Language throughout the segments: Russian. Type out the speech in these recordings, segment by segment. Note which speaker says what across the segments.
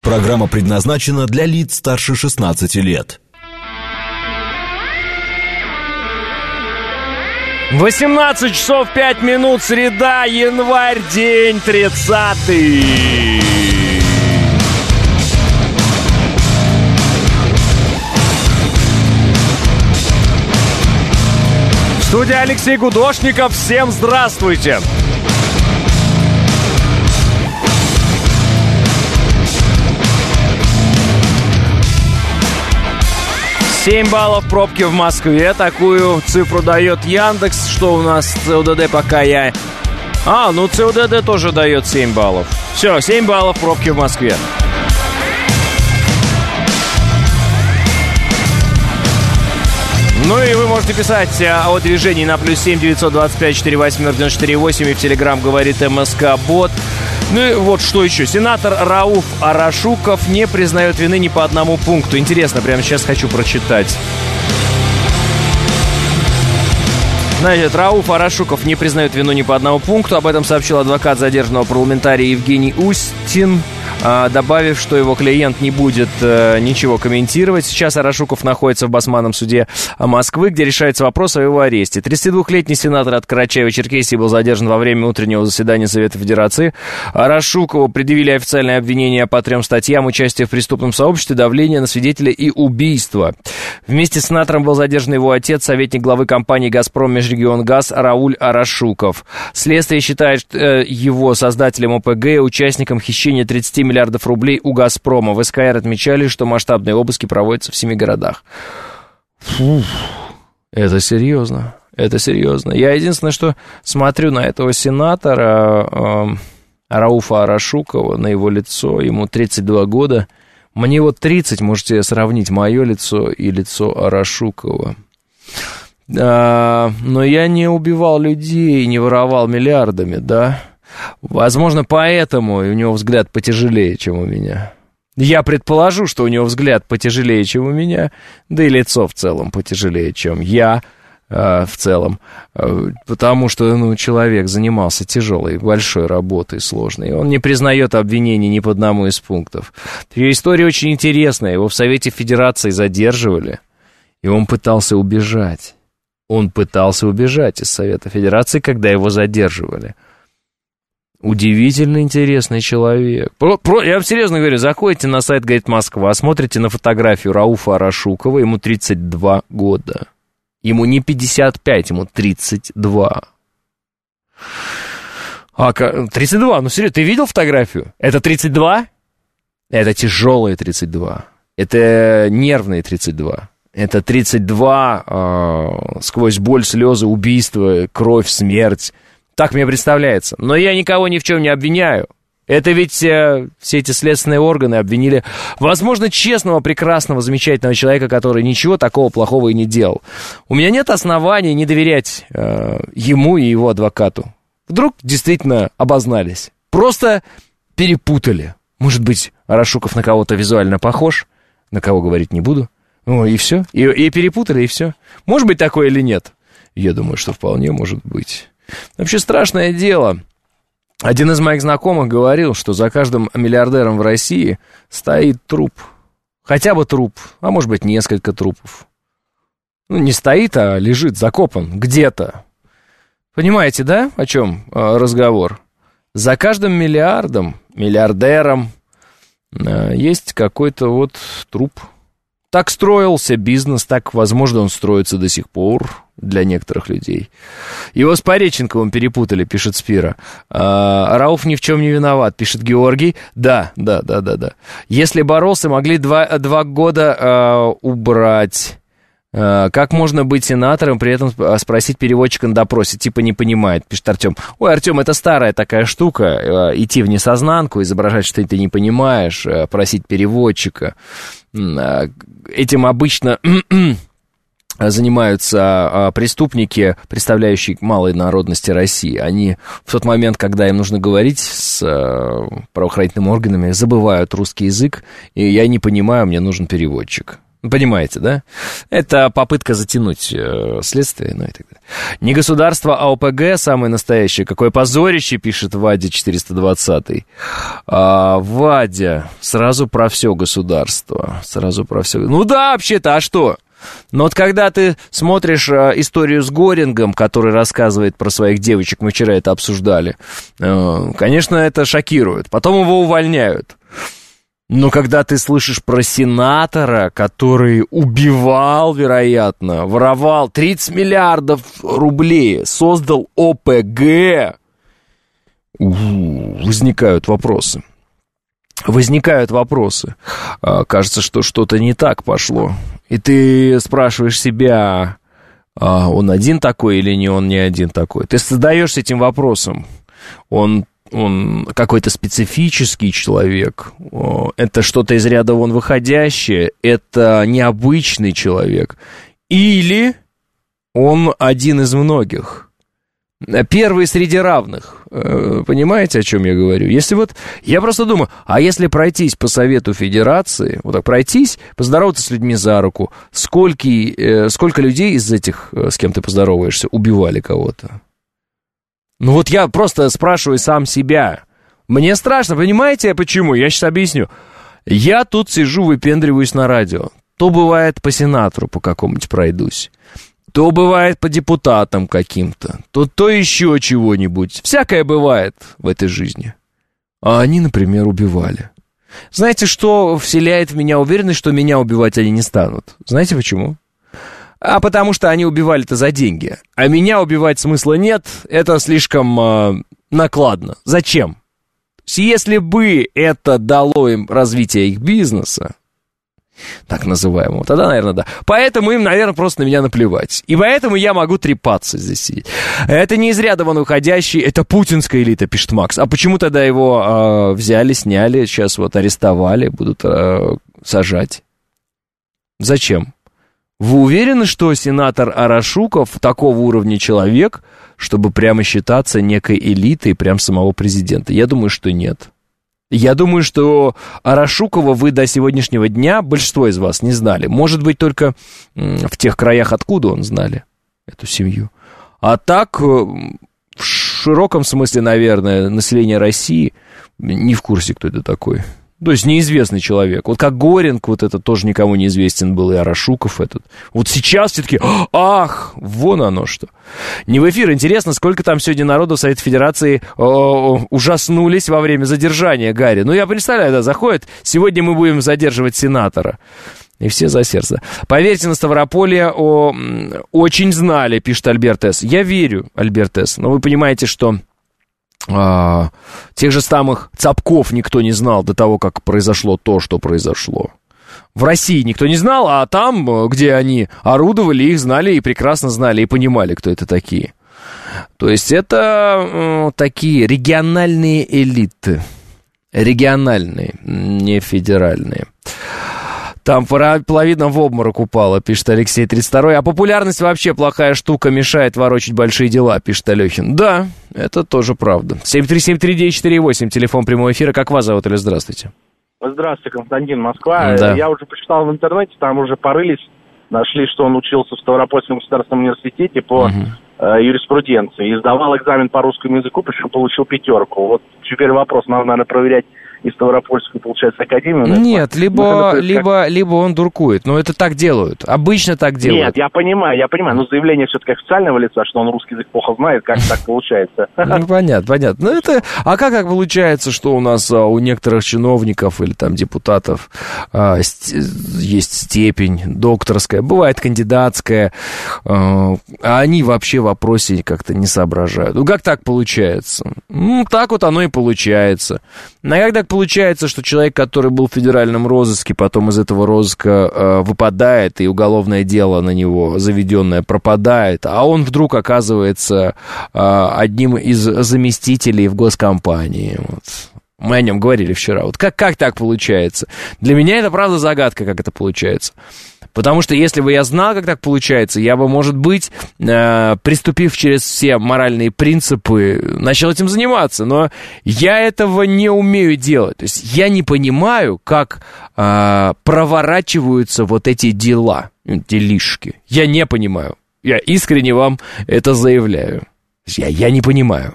Speaker 1: Программа предназначена для лиц старше 16 лет.
Speaker 2: 18 часов 5 минут, среда, январь, день 30-й. Студия Алексей Гудошников. Всем здравствуйте. Семь баллов пробки в Москве. Такую цифру дает Яндекс. Что у нас с ЦУДД пока я... ЦУДД тоже дает 7 баллов. Все, 7 баллов пробки в Москве. Ну и вы можете писать о движении на +7 925 48 94 8 и в Телеграм говорит МСК-бот. Ну и вот что еще. Сенатор Рауф Арашуков не признает вины ни по одному пункту. Интересно, прямо сейчас хочу прочитать. Значит, Рауф Арашуков не признает вину ни по одному пункту. Об этом сообщил адвокат задержанного парламентария Евгений Устин, добавив, что его клиент не будет ничего комментировать. Сейчас Арашуков находится в Басманном суде Москвы, где решается вопрос о его аресте. 32-летний сенатор от Карачаева-Черкесии был задержан во время утреннего заседания Совета Федерации. Арашукову предъявили официальное обвинение по 3 статьям: участие в преступном сообществе, давление на свидетеля и убийство. Вместе с сенатором был задержан его отец, советник главы компании «Газпром Межрегионгаз» Рауль Арашуков. Следствие считает его создателем ОПГ и участником хищения 30 миллиардов рублей у «Газпрома». В СКР отмечали, что масштабные обыски проводятся в 7 городах. Фу, это серьезно. Это серьезно. Я единственное, что смотрю на этого сенатора Рауфа Арашукова, на его лицо, ему 32 года. Мне вот 30, можете сравнить мое лицо и лицо Арашукова. Но я не убивал людей, не воровал миллиардами, да? Возможно, поэтому у него взгляд потяжелее, чем у меня. Я предположу, что у него взгляд потяжелее, чем у меня, да и лицо в целом потяжелее, чем я в целом, потому что, человек занимался тяжелой, большой работой, сложной. Он не признает обвинений ни по одному из пунктов. История очень интересная. Его в Совете Федерации задерживали, и он пытался убежать. Он пытался убежать из Совета Федерации, когда его задерживали. Удивительно интересный человек. Я вам серьезно говорю, заходите на сайт «Говорит Москва», смотрите на фотографию Рауфа Арашукова, ему 32 года. Ему не 55, ему 32. 32, серьезно, ты видел фотографию? Это 32? Это тяжелые 32. Это нервные 32. Это 32 сквозь боль, слезы, убийство, кровь, смерть. Так мне представляется. Но я никого ни в чем не обвиняю. Это ведь все эти следственные органы обвинили, возможно, честного, прекрасного, замечательного человека, который ничего такого плохого и не делал. У меня нет оснований не доверять ему и его адвокату. Вдруг действительно обознались. Просто перепутали. Может быть, Арашуков на кого-то визуально похож, на кого говорить не буду. И все. И перепутали, и все. Может быть такое или нет? Я думаю, что вполне может быть. Вообще страшное дело. Один из моих знакомых говорил, что за каждым миллиардером в России стоит труп. Хотя бы труп, а может быть несколько трупов. Не стоит, а лежит, закопан где-то. Понимаете, да, о чем разговор? За каждым миллиардером есть какой-то труп. Так строился бизнес, так, возможно, он строится до сих пор для некоторых людей. Его с Пореченковым перепутали, пишет Спира. Рауф ни в чем не виноват, пишет Георгий. Да. Если боролся, могли 2 года убрать. Как можно быть сенатором, при этом спросить переводчика на допросе? Типа не понимает, пишет Артем. Ой, Артем, это старая такая штука. Идти в несознанку, изображать, что ты не понимаешь, просить переводчика. Этим обычно занимаются преступники, представляющие малой народности России. Они в тот момент, когда им нужно говорить с правоохранительными органами, забывают русский язык, и я не понимаю, мне нужен переводчик. Понимаете, да? Это попытка затянуть следствие, ну и так далее. Не государство, а ОПГ самое настоящее. Какое позорище, пишет Вадя 420-й. Вадя, сразу про все государство. Сразу про все. Ну да, вообще-то, а что? Но вот когда ты смотришь историю с Горингом, который рассказывает про своих девочек, мы вчера это обсуждали, конечно, это шокирует. Потом его увольняют. Но когда ты слышишь про сенатора, который убивал, вероятно, воровал 30 миллиардов рублей, создал ОПГ, возникают вопросы. Кажется, что что-то не так пошло. И ты спрашиваешь себя, он один такой или он не один такой? Ты задаешься этим вопросом. Он какой-то специфический человек, это что-то из ряда вон выходящее, это необычный человек, или он один из многих, первый среди равных, понимаете, о чем я говорю? Если вот, я просто думаю, а если пройтись по Совету Федерации, вот так пройтись, поздороваться с людьми за руку, сколько людей из этих, с кем ты поздороваешься, убивали кого-то? Ну вот я просто спрашиваю сам себя. Мне страшно, понимаете, почему? Я сейчас объясню. Я тут сижу, выпендриваюсь на радио. То бывает по сенатору по какому-нибудь пройдусь, то бывает по депутатам каким-то, то еще чего-нибудь. Всякое бывает в этой жизни. А они, например, убивали. Знаете, что вселяет в меня уверенность, что меня убивать они не станут? Знаете почему? А потому что они убивали-то за деньги. А меня убивать смысла нет, это слишком накладно. Зачем? Если бы это дало им развитие их бизнеса, так называемого, тогда, наверное, да. Поэтому им, наверное, просто на меня наплевать. И поэтому я могу трепаться здесь сидеть. Это не из ряда вон уходящий, это путинская элита, пишет Макс. А почему тогда его взяли, сняли, сейчас вот арестовали, будут сажать? Зачем? Вы уверены, что сенатор Арашуков такого уровня человек, чтобы прямо считаться некой элитой прям самого президента? Я думаю, что нет. Я думаю, что Арашукова вы до сегодняшнего дня, большинство из вас, не знали. Может быть, только в тех краях, откуда он знали эту семью. А так, в широком смысле, наверное, население России не в курсе, кто это такой. То есть неизвестный человек. Вот как Горинг, вот это тоже никому не известен был, и Арашуков этот. Вот сейчас все таки ах, вон оно что. Не в эфир. Интересно, сколько там сегодня народу в Совете Федерации ужаснулись во время задержания Гарри. Ну, я представляю, да, заходит, сегодня мы будем задерживать сенатора. И все за сердце. Поверьте, на Ставрополье очень знали, пишет Альберт С. Я верю, Альберт С. Но вы понимаете, что... тех же самых Цапков никто не знал до того, как произошло то, что произошло. В России никто не знал, а там, где они орудовали, их знали и прекрасно знали, и понимали, кто это такие. То есть это такие региональные элиты. Региональные, не федеральные. Там половина в обморок упала, пишет Алексей 32-й. А популярность вообще плохая штука, мешает ворочать большие дела, пишет Алехин. Да, это тоже правда. 7373948, телефон прямого эфира. Как вас зовут, или здравствуйте?
Speaker 3: Здравствуйте, Константин, Москва.
Speaker 2: Да.
Speaker 3: Я уже почитал в интернете, там уже порылись, нашли, что он учился в Ставропольском государственном университете по юриспруденции. И сдавал экзамен по русскому языку, причем получил 5. Вот теперь вопрос, надо, наверное, проверять и Ставропольскую, получается, академию.
Speaker 2: Нет, либо он дуркует. Но это так делают. Обычно так делают.
Speaker 3: Нет, я понимаю. Но заявление все-таки официального лица, что он русский язык плохо знает, как так получается.
Speaker 2: Ну, понятно. Ну, это... А как получается, что у нас у некоторых чиновников или там депутатов есть степень докторская, бывает кандидатская, а они вообще в вопросе как-то не соображают. Ну, как так получается? Ну, так вот оно и получается. А когда получается, что человек, который был в федеральном розыске, потом из этого розыска выпадает, и уголовное дело на него заведенное пропадает, а он вдруг оказывается одним из заместителей в госкомпании. Вот. Мы о нем говорили вчера. Вот как так получается? Для меня это, правда, загадка, как это получается. Потому что если бы я знал, как так получается, я бы, может быть, приступив через все моральные принципы, начал этим заниматься. Но я этого не умею делать. То есть я не понимаю, как проворачиваются вот эти дела, делишки. Я не понимаю. Я искренне вам это заявляю. Я не понимаю.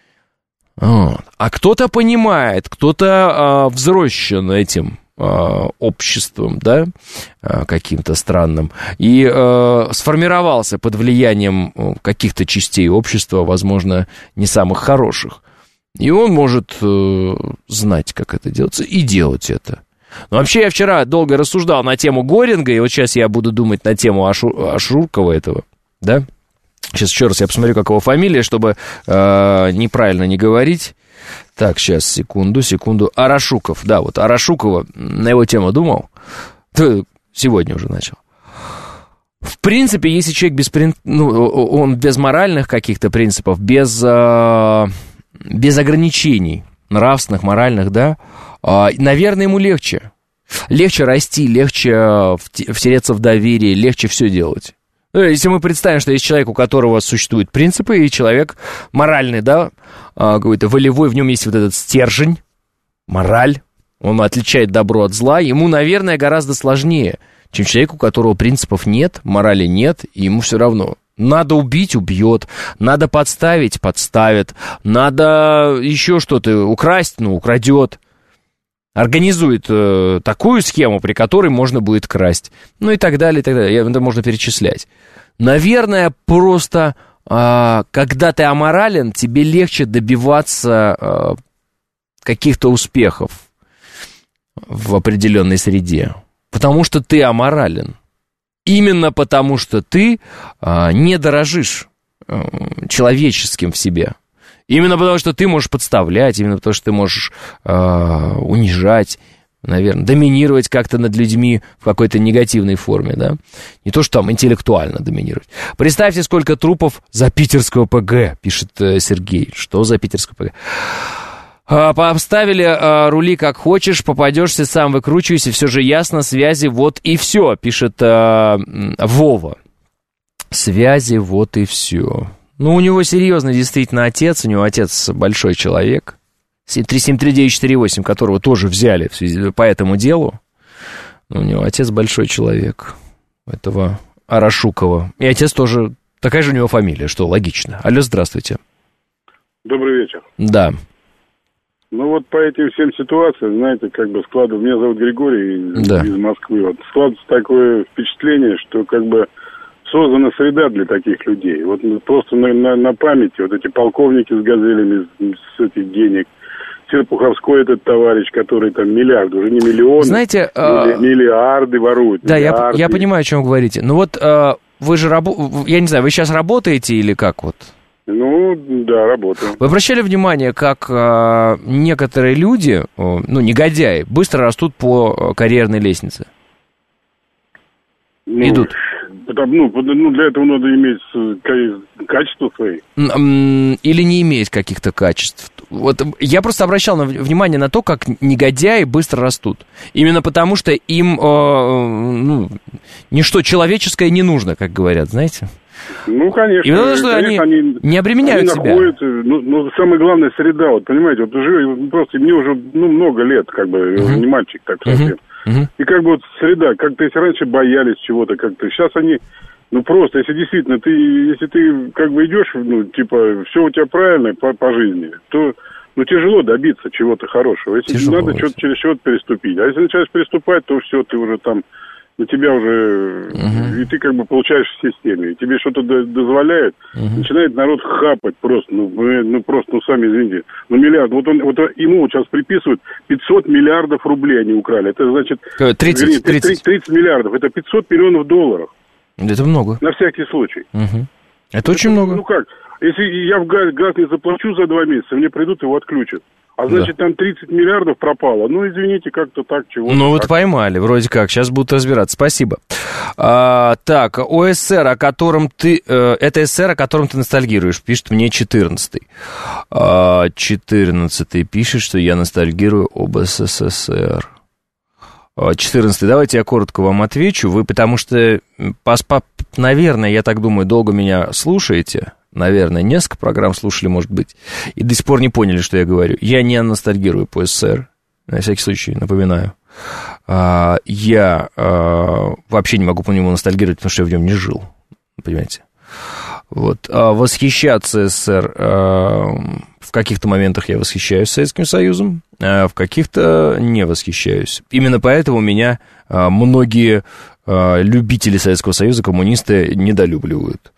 Speaker 2: Вот. А кто-то понимает, кто-то взросшен этим обществом, да, каким-то странным, и сформировался под влиянием каких-то частей общества, возможно, не самых хороших. И он может знать, как это делается, и делать это. Но вообще я вчера долго рассуждал на тему Горинга, и вот сейчас я буду думать на тему Ашуркова этого, да. Сейчас еще раз я посмотрю, как его фамилия, чтобы неправильно не говорить. Так, сейчас, секунду. Арашуков, да, вот Арашукова, на его тему думал. Сегодня уже начал. В принципе, если человек он без моральных каких-то принципов, без ограничений нравственных, моральных, да, наверное, ему легче. Легче расти, легче втереться в доверие, легче все делать. Если мы представим, что есть человек, у которого существуют принципы, и человек моральный, да, какой-то волевой, в нем есть вот этот стержень, мораль, он отличает добро от зла, ему, наверное, гораздо сложнее, чем человеку, у которого принципов нет, морали нет, и ему все равно. Надо убить — убьет, надо подставить — подставит, надо еще что-то украсть — украдет. Организует такую схему, при которой можно будет красть. Ну и так далее, и так далее. Это можно перечислять. Наверное, просто, когда ты аморален, тебе легче добиваться каких-то успехов в определенной среде. Потому что ты аморален. Именно потому что ты не дорожишь человеческим в себе. Именно потому, что ты можешь подставлять, именно потому, что ты можешь унижать, наверное, доминировать как-то над людьми в какой-то негативной форме, да? Не то, что там интеллектуально доминировать. Представьте, сколько трупов за питерского ПГ, пишет Сергей. Что за питерского ПГ? Поставили рули как хочешь, попадешься, сам выкручивайся, все же ясно, связи, вот и все, пишет Вова. Связи, вот и все. Ну, у него серьезно действительно отец, у него отец большой человек, 373-948, которого тоже взяли в связи, по этому делу. У него отец большой человек, этого Арашукова. И отец тоже, такая же у него фамилия, что логично. Алло, здравствуйте.
Speaker 4: Добрый вечер.
Speaker 2: Да.
Speaker 4: Ну вот по этим всем ситуациям, знаете, как бы складывается, меня зовут Григорий из Москвы, вот складывается такое впечатление, что как бы создана среда для таких людей. Вот просто на памяти вот эти полковники с газелями, с этих денег, Серпуховской этот товарищ, который там миллиарды, уже не миллионы,
Speaker 2: знаете,
Speaker 4: миллиарды воруют.
Speaker 2: Да, я понимаю, о чем вы говорите. Ну вот вы же, я не знаю, вы сейчас работаете или как вот?
Speaker 4: Ну, да, работаю.
Speaker 2: Вы обращали внимание, как некоторые люди, негодяи, быстро растут по карьерной лестнице? Идут.
Speaker 4: Для этого надо иметь качества свои.
Speaker 2: Или не иметь каких-то качеств. Вот я просто обращал внимание на то, как негодяи быстро растут. Именно потому, что им ничто человеческое не нужно, как говорят, знаете?
Speaker 4: Ну, конечно.
Speaker 2: И потому, что они не обременяют себя.
Speaker 4: Самое главное, среда. Вот, понимаете, вот просто мне уже много лет, как бы, не мальчик так совсем. И как бы вот среда, как-то если раньше боялись чего-то как-то, сейчас они, просто, если действительно если ты как бы идешь, все у тебя правильно по жизни, то, тяжело добиться чего-то хорошего. Если тяжело, надо что-то через чего-то переступить. А если начинаешь переступать, то все, ты уже там, на тебя уже, и ты как бы получаешь в системе, и тебе что-то дозволяет, начинает народ хапать просто, сами извините, миллиард, вот ему сейчас приписывают 500 миллиардов рублей они украли, это значит, 30 миллиардов, это 500 миллионов долларов.
Speaker 2: Это много.
Speaker 4: На всякий случай.
Speaker 2: Это очень много.
Speaker 4: Ну как, если я в газ не заплачу за 2 месяца, мне придут, его отключат. А значит, там 30 миллиардов пропало. Ну, извините, как-то так, чего-то.
Speaker 2: Ну, вот поймали, вроде как. Сейчас будут разбираться. Спасибо. Так, ОССР, о котором ты... это СССР, о котором ты ностальгируешь, пишет мне 14-й. 14-й пишет, что я ностальгирую об СССР. 14-й, давайте я коротко вам отвечу. Вы, потому что, наверное, я так думаю, долго меня слушаете. Наверное, несколько программ слушали, может быть, и до сих пор не поняли, что я говорю. Я не ностальгирую по СССР, на всякий случай, напоминаю. Я вообще не могу по нему ностальгировать, потому что я в нем не жил, понимаете. Вот. Восхищаться СССР, в каких-то моментах я восхищаюсь Советским Союзом, а в каких-то не восхищаюсь. Именно поэтому меня многие любители Советского Союза, коммунисты, недолюбливают.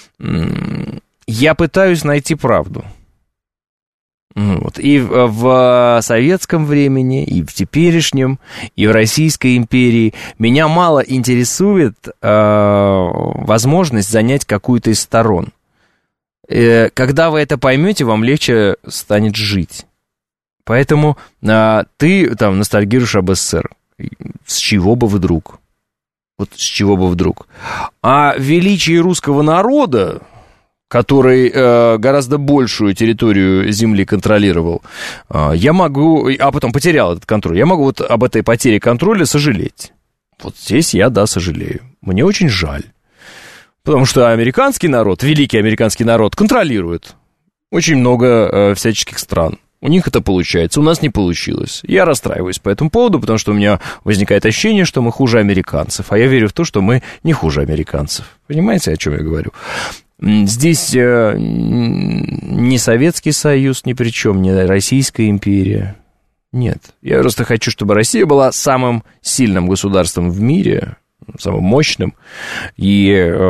Speaker 2: Я пытаюсь найти правду. Вот. И в советском времени, и в теперешнем, и в Российской империи меня мало интересует возможность занять какую-то из сторон. Когда вы это поймете, вам легче станет жить. Поэтому ты там ностальгируешь об СССР. С чего бы вдруг? Вот с чего бы вдруг? А величие русского народа, который гораздо большую территорию земли контролировал, я могу, а потом потерял этот контроль, я могу вот об этой потере контроля сожалеть. Вот здесь я, да, сожалею. Мне очень жаль. Потому что американский народ, великий американский народ, контролирует очень много всяческих стран. У них это получается, у нас не получилось. Я расстраиваюсь по этому поводу, потому что у меня возникает ощущение, что мы хуже американцев. А я верю в то, что мы не хуже американцев. Понимаете, о чем я говорю? Здесь ни Советский Союз ни при чем, ни Российская империя. Нет. Я просто хочу, чтобы Россия была самым сильным государством в мире, самым мощным. И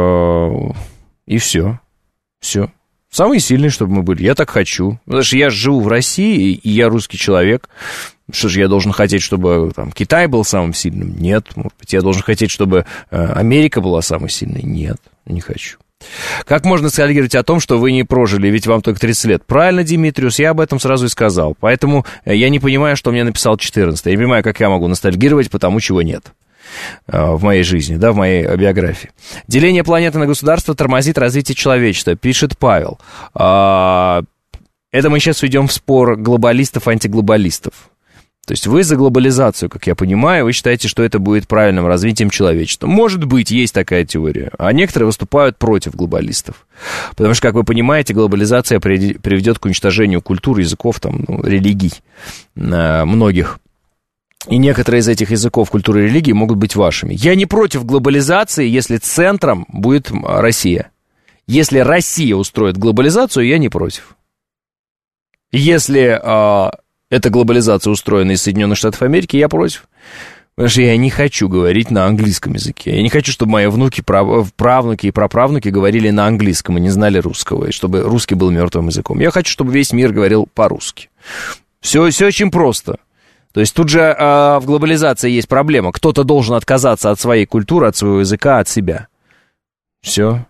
Speaker 2: все. Все. Самые сильные, чтобы мы были. Я так хочу. Потому что я живу в России, и я русский человек. Что же, я должен хотеть, чтобы там, Китай был самым сильным? Нет. Может быть, я должен хотеть, чтобы Америка была самой сильной? Нет, не хочу. Как можно ностальгировать о том, что вы не прожили, ведь вам только 30 лет? Правильно, Димитриус, я об этом сразу и сказал. Поэтому я не понимаю, что мне написал 14-й. Я не понимаю, как я могу ностальгировать по тому, чего нет в моей жизни, да, в моей биографии. Деление планеты на государство тормозит развитие человечества, пишет Павел. Это мы сейчас уйдем в спор глобалистов-антиглобалистов. То есть вы за глобализацию, как я понимаю, вы считаете, что это будет правильным развитием человечества. Может быть, есть такая теория. А некоторые выступают против глобалистов. Потому что, как вы понимаете, глобализация приведет к уничтожению культуры, языков, там, религий многих. И некоторые из этих языков, культуры и религии могут быть вашими. Я не против глобализации, если центром будет Россия. Если Россия устроит глобализацию, я не против. Если эта глобализация устроена из Соединенных Штатов Америки, я против. Потому что я не хочу говорить на английском языке. Я не хочу, чтобы мои внуки, правнуки и праправнуки говорили на английском и не знали русского, и чтобы русский был мертвым языком. Я хочу, чтобы весь мир говорил по-русски. Все очень просто. То есть тут же в глобализации есть проблема. Кто-то должен отказаться от своей культуры, от своего языка, от себя. Все.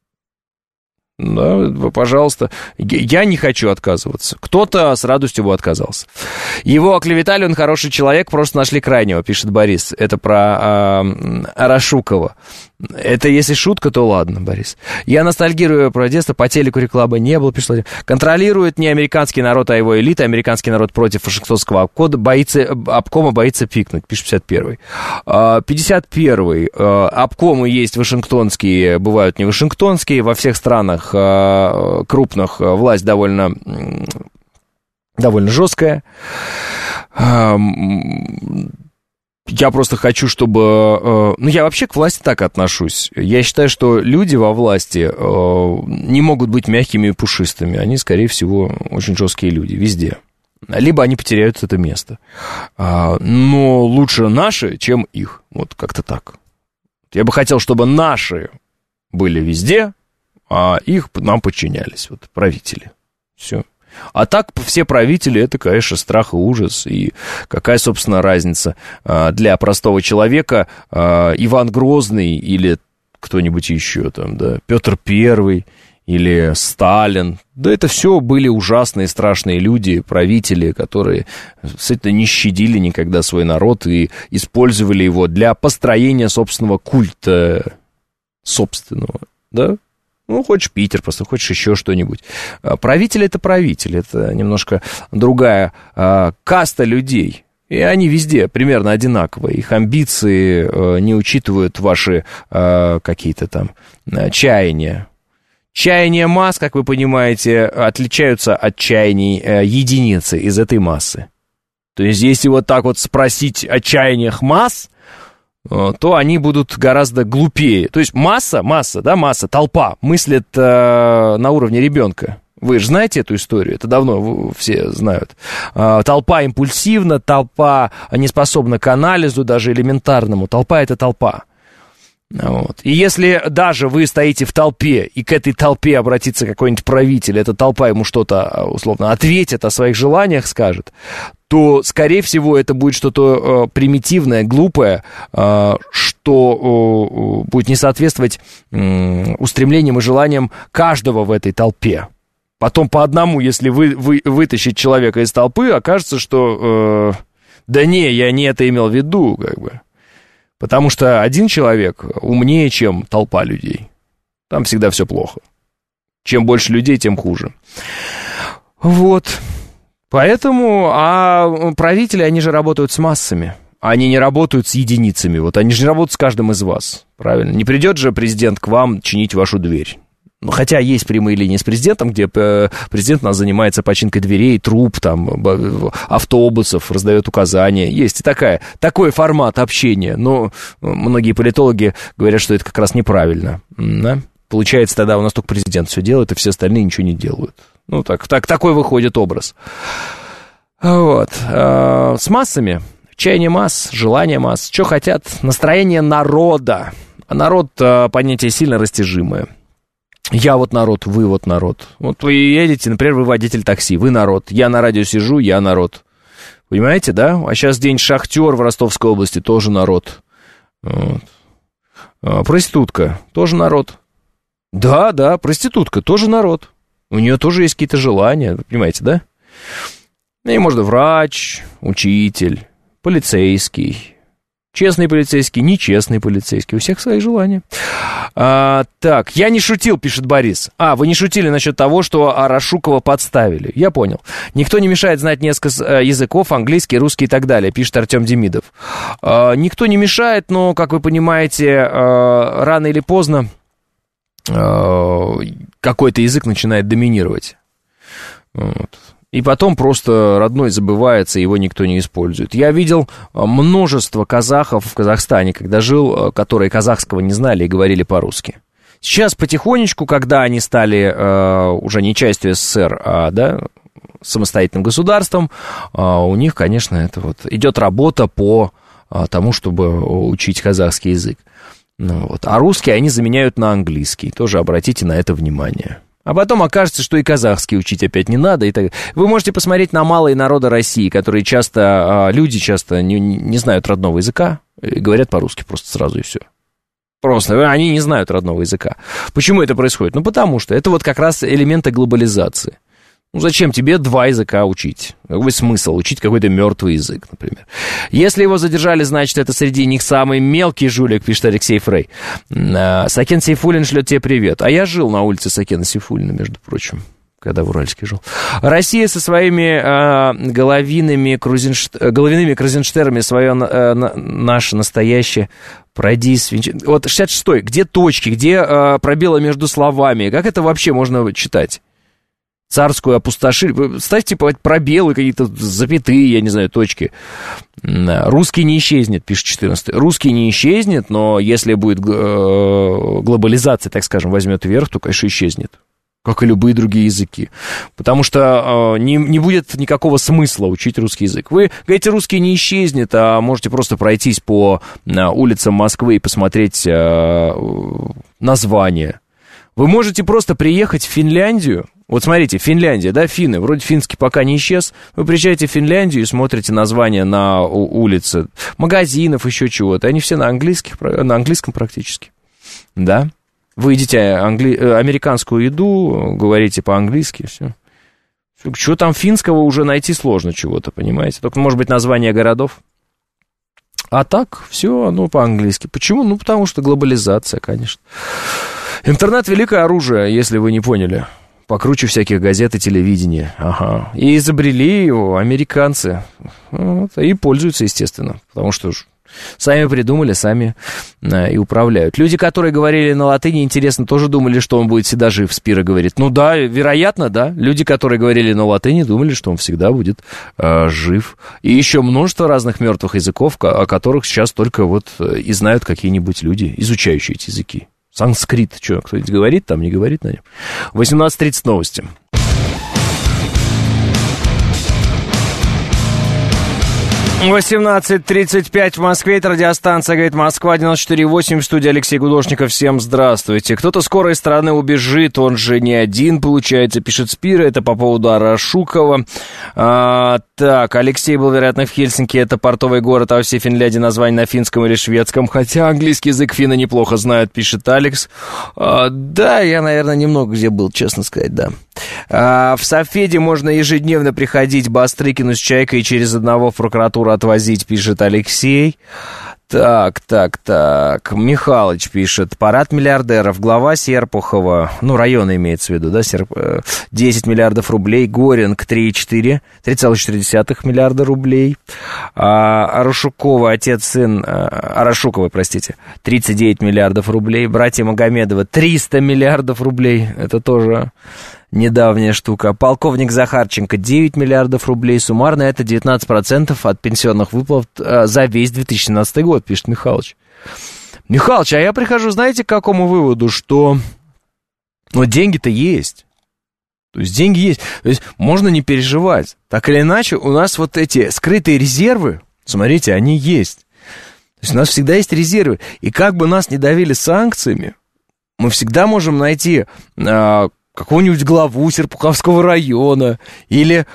Speaker 2: Да, пожалуйста. Я не хочу отказываться. Кто-то с радостью бы отказался. Его оклеветали, он хороший человек, просто нашли крайнего, пишет Борис. Это про Арашукова. Это если шутка, то ладно, Борис. Я ностальгирую про детство, по телеку рекламы не было, пишет Владимир. Контролирует не американский народ, а его элита. Американский народ против Вашингтонского обкома боится пикнуть, пишет 51-й. 51-й. Обкомы есть вашингтонские, бывают не вашингтонские. Во всех странах крупных власть довольно жесткая. Я просто хочу, чтобы... Ну, я вообще к власти так отношусь. Я считаю, что люди во власти не могут быть мягкими и пушистыми. Они, скорее всего, очень жесткие люди везде. Либо они потеряют это место. Но лучше наши, чем их. Вот как-то так. Я бы хотел, чтобы наши были везде, а их нам подчинялись, вот, правители. Все. А так все правители, это, конечно, страх и ужас. И какая, собственно, разница для простого человека, Иван Грозный или кто-нибудь еще, там, да, Петр Первый или Сталин. Да это все были ужасные, страшные люди, правители, которые действительно не щадили никогда свой народ и использовали его для построения собственного культа собственного, да? Ну, хочешь Питер, просто хочешь еще что-нибудь. Правитель — это правитель, это немножко другая каста людей. И они везде примерно одинаковые. Их амбиции не учитывают ваши какие-то там чаяния. Чаяния масс, как вы понимаете, отличаются от чаяний единицы из этой массы. То есть, если вот так вот спросить о чаяниях масс, то они будут гораздо глупее. То есть масса, толпа мыслит на уровне ребенка. Вы же знаете эту историю, это давно все знают. Толпа импульсивна, толпа не способна к анализу, даже элементарному. Толпа — это толпа. Вот. И если даже вы стоите в толпе, и к этой толпе обратится какой-нибудь правитель, эта толпа ему что-то, условно, ответит, о своих желаниях скажет, то, скорее всего, это будет что-то примитивное, глупое, что будет не соответствовать устремлениям и желаниям каждого в этой толпе. Потом по одному, если вытащить человека из толпы, окажется, что да не, я не это имел в виду, как бы. Потому что один человек умнее, чем толпа людей. Там всегда все плохо. Чем больше людей, тем хуже. Вот. Поэтому, правители, они же работают с массами. Они не работают с единицами. Вот они же не работают с каждым из вас. Правильно? Не придет же президент к вам чинить вашу дверь. Ну, хотя есть прямые линии с президентом, где президент у нас занимается починкой дверей, труб, там, автобусов, раздает указания. Есть и такой формат общения. Но многие политологи говорят, что это как раз неправильно. Да? Получается, тогда у нас только президент все делает, и все остальные ничего не делают. Ну, такой выходит образ. Вот. С массами. Чаяние масс, желание масс. Что хотят? Настроение народа. А народ — понятие сильно растяжимое. Я вот народ, вы вот народ. Вот вы едете, например, вы водитель такси, вы народ. Я на радио сижу, я народ. Понимаете, да? А сейчас день шахтер в Ростовской области, тоже народ. Вот. Проститутка, тоже народ. Да, проститутка, тоже народ. У нее тоже есть какие-то желания, понимаете, да? И можно врач, учитель, полицейский. Честный полицейский, нечестный полицейский. У всех свои желания. Так, я не шутил, пишет Борис. Вы не шутили насчет того, что Арашукова подставили. Я понял. Никто не мешает знать несколько языков, английский, русский и так далее, пишет Артем Демидов. Никто не мешает, но, как вы понимаете, рано или поздно какой-то язык начинает доминировать. Вот. И потом просто родной забывается, его никто не использует. Я видел множество казахов в Казахстане, когда жил, которые казахского не знали и говорили по-русски. Сейчас потихонечку, когда они стали уже не частью СССР, самостоятельным государством, у них, конечно, это вот идет работа по тому, чтобы учить казахский язык. Вот. А русский они заменяют на английский. Тоже обратите на это внимание. А потом окажется, что и казахский учить опять не надо. И так. Вы можете посмотреть на малые народы России, которые люди часто не знают родного языка, и говорят по-русски просто сразу и все. Просто они не знают родного языка. Почему это происходит? Потому что это вот как раз элементы глобализации. Зачем тебе два языка учить? Какой смысл учить какой-то мертвый язык, например? Если его задержали, значит, это среди них самый мелкий жулик, пишет Алексей Фрей. Сакен Сейфуллин шлет тебе привет. А я жил на улице Сакена Сейфуллина, между прочим, когда в Уральске жил. Россия со своими головинными Крузенштерами свое наше настоящее пройди свинчи. Вот 66-й. Где точки? Где пробелы между словами? Как это вообще можно читать? Царскую опустошили. Ставьте пробелы, какие-то запятые, я не знаю, точки. Русский не исчезнет, пишет 14-й. Русский не исчезнет, но если будет глобализация, так скажем, возьмет верх, то, конечно, исчезнет. Как и любые другие языки. Потому что не будет никакого смысла учить русский язык. Вы говорите, русский не исчезнет, а можете просто пройтись по улицам Москвы и посмотреть названия. Вы можете просто приехать в Финляндию. Вот смотрите, Финляндия, да, финны, вроде финский пока не исчез. Вы приезжаете в Финляндию и смотрите названия на улице магазинов, еще чего-то. Они все на английском практически. Да? Вы едите американскую еду, говорите по-английски, все. Что там финского уже найти сложно чего-то, понимаете? Только, может быть, название городов. А так, все, по-английски. Почему? Потому что глобализация, конечно. Интернет — великое оружие, если вы не поняли. Покруче всяких газет и телевидения. Ага. И изобрели его американцы. И пользуются, естественно. Потому что сами придумали, сами и управляют. Люди, которые говорили на латыни, интересно, тоже думали, что он будет всегда жив, Спира говорит. Да, вероятно, да. Люди, которые говорили на латыни, думали, что он всегда будет жив. И еще множество разных мертвых языков, о которых сейчас только и знают какие-нибудь люди, изучающие эти языки. Санскрит, что, кто-нибудь говорит там, не говорит на нем? 18:30 новости. 18:35 в Москве, это радиостанция «Говорит Москва», 94.8, в студии Алексей Гудошников. Всем здравствуйте. Кто-то скоро из страны убежит, он же не один, получается, пишет Спира, это по поводу Арашукова. Так, Алексей был, вероятно, в Хельсинки, это портовый город, а во всей Финляндии название на финском или шведском, хотя английский язык финны неплохо знают, пишет Алекс. Да, я, наверное, немного где был, честно сказать, да. В Софеде можно ежедневно приходить Бастрыкину с чайкой и через одного в прокуратуру отвозить, пишет Алексей. Так. Михалыч пишет. Парад миллиардеров. Глава Серпухова, района имеется в виду, да, 10 миллиардов рублей. Горинг 3,4 миллиарда рублей. Арашукова, отец-сын, Арашуковой, 39 миллиардов рублей. Братья Магомедова 300 миллиардов рублей. Это тоже недавняя штука. Полковник Захарченко 9 миллиардов рублей. Суммарно это 19% от пенсионных выплат за весь 2017 год, пишет Михалыч. Михалыч, а я прихожу, знаете, к какому выводу, что деньги-то есть. То есть деньги есть. То есть можно не переживать. Так или иначе, у нас эти скрытые резервы, смотрите, они есть. То есть у нас всегда есть резервы. И как бы нас не давили санкциями, мы всегда можем найти какого-нибудь главу Серпуховского района, или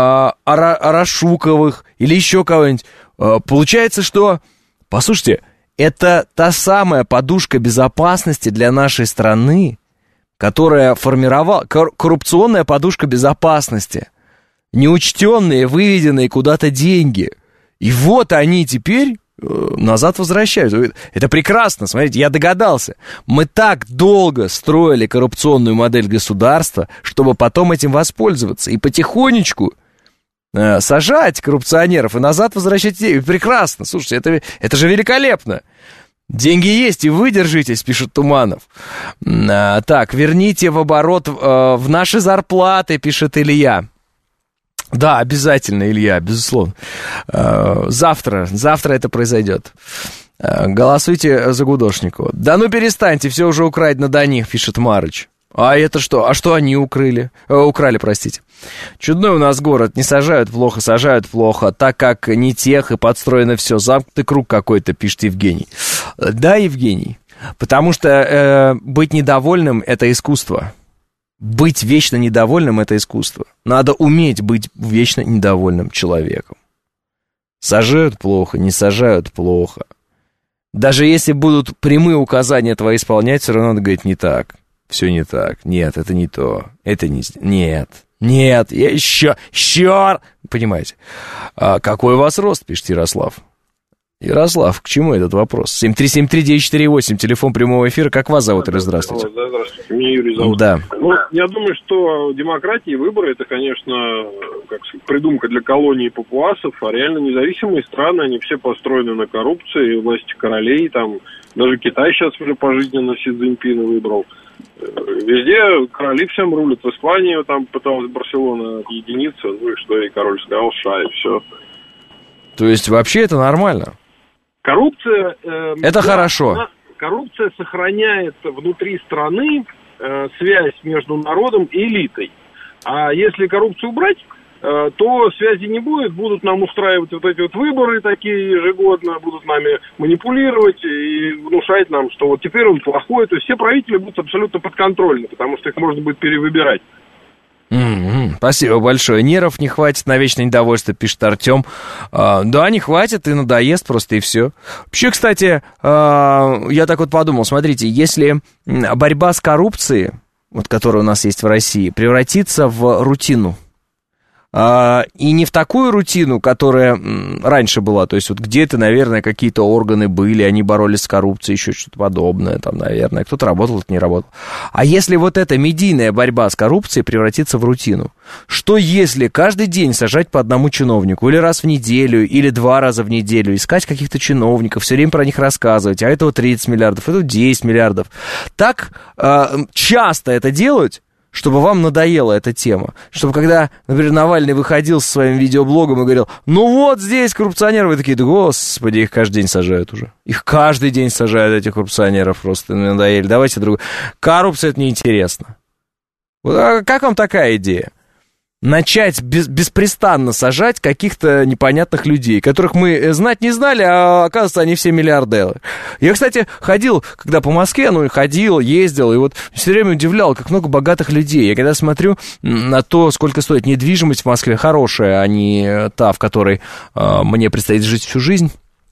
Speaker 2: Арашуковых, или еще кого-нибудь. Получается, что, послушайте, это та самая подушка безопасности для нашей страны, которая формировала, коррупционная подушка безопасности, неучтенные, выведенные куда-то деньги. И они теперь назад возвращают. Это прекрасно, смотрите, я догадался. Мы так долго строили коррупционную модель государства, чтобы потом этим воспользоваться и потихонечку сажать коррупционеров и назад возвращать деньги. Прекрасно, слушайте, это же великолепно. Деньги есть, и вы держитесь, пишет Туманов. Так, верните в оборот в наши зарплаты, пишет Илья. Да, обязательно, Илья, безусловно. Завтра это произойдет. Голосуйте за Гудошникова. Да перестаньте, все уже украдено до них, пишет Марыч. А это что? А что они украли, простите. Чудной у нас город, не сажают плохо, так как не тех, и подстроено все. Замкнутый круг какой-то, пишет Евгений. Да, Евгений, потому что быть недовольным — это искусство. Быть вечно недовольным — это искусство. Надо уметь быть вечно недовольным человеком. Сажают плохо, не сажают плохо. Даже если будут прямые указания твои исполнять, все равно надо говорить: не так, все не так, нет, это не то, это не... Нет, я еще... Понимаете? Какой у вас рост, пишет Ярослав. Ярослав, к чему этот вопрос? 7373948, телефон прямого эфира. Как вас зовут? Здравствуйте.
Speaker 5: Да, здравствуйте. Меня Юрий зовут.
Speaker 2: Да.
Speaker 5: Я думаю, что демократия и выборы — это, конечно, придумка для колонии папуасов, а реально независимые страны, они все построены на коррупции, власти королей, даже Китай сейчас уже пожизненно Си Цзиньпина выбрал. Везде короли всем рулят. В Испании пыталась Барселона объединиться, и что, и король сказал: ша, и все.
Speaker 2: То есть вообще это нормально?
Speaker 5: Коррупция...
Speaker 2: это хорошо.
Speaker 5: Коррупция сохраняет внутри страны связь между народом и элитой. А если коррупцию убрать, то связи не будет. Будут нам устраивать эти выборы такие ежегодно, будут нами манипулировать и внушать нам, что теперь он плохой. То есть все правители будут абсолютно подконтрольны, потому что их можно будет перевыбирать.
Speaker 2: Спасибо большое. Нервов не хватит на вечное недовольство, пишет Артем. Да, не хватит, и надоест просто, и все. Вообще, кстати, я так вот подумал, смотрите, если борьба с коррупцией, вот, которая у нас есть в России, превратится в рутину, и не в такую рутину, которая раньше была, то есть вот где-то, наверное, какие-то органы были, они боролись с коррупцией, еще что-то подобное, там, наверное, кто-то работал, кто-то не работал. А если вот эта медийная борьба с коррупцией превратится в рутину, что если каждый день сажать по одному чиновнику, или раз в неделю, или 2 раза в неделю, искать каких-то чиновников, все время про них рассказывать, а этого 30 миллиардов, этого 10 миллиардов, так часто это делать, чтобы вам надоела эта тема. Чтобы когда, например, Навальный выходил со своим видеоблогом и говорил, ну вот здесь коррупционеры, вы такие, да господи, их каждый день сажают уже. Их каждый день сажают, этих коррупционеров, просто надоели. Давайте другую. Коррупция — это неинтересно. Вот, а как вам такая идея? Начать беспрестанно сажать каких-то непонятных людей, которых мы знать не знали, а оказывается, они все миллиардеры. Я, кстати, ходил, когда по Москве, ходил, ездил, и вот все время удивлял, как много богатых людей. Я когда смотрю на то, сколько стоит недвижимость в Москве, хорошая, а не та, в которой мне предстоит жить всю жизнь.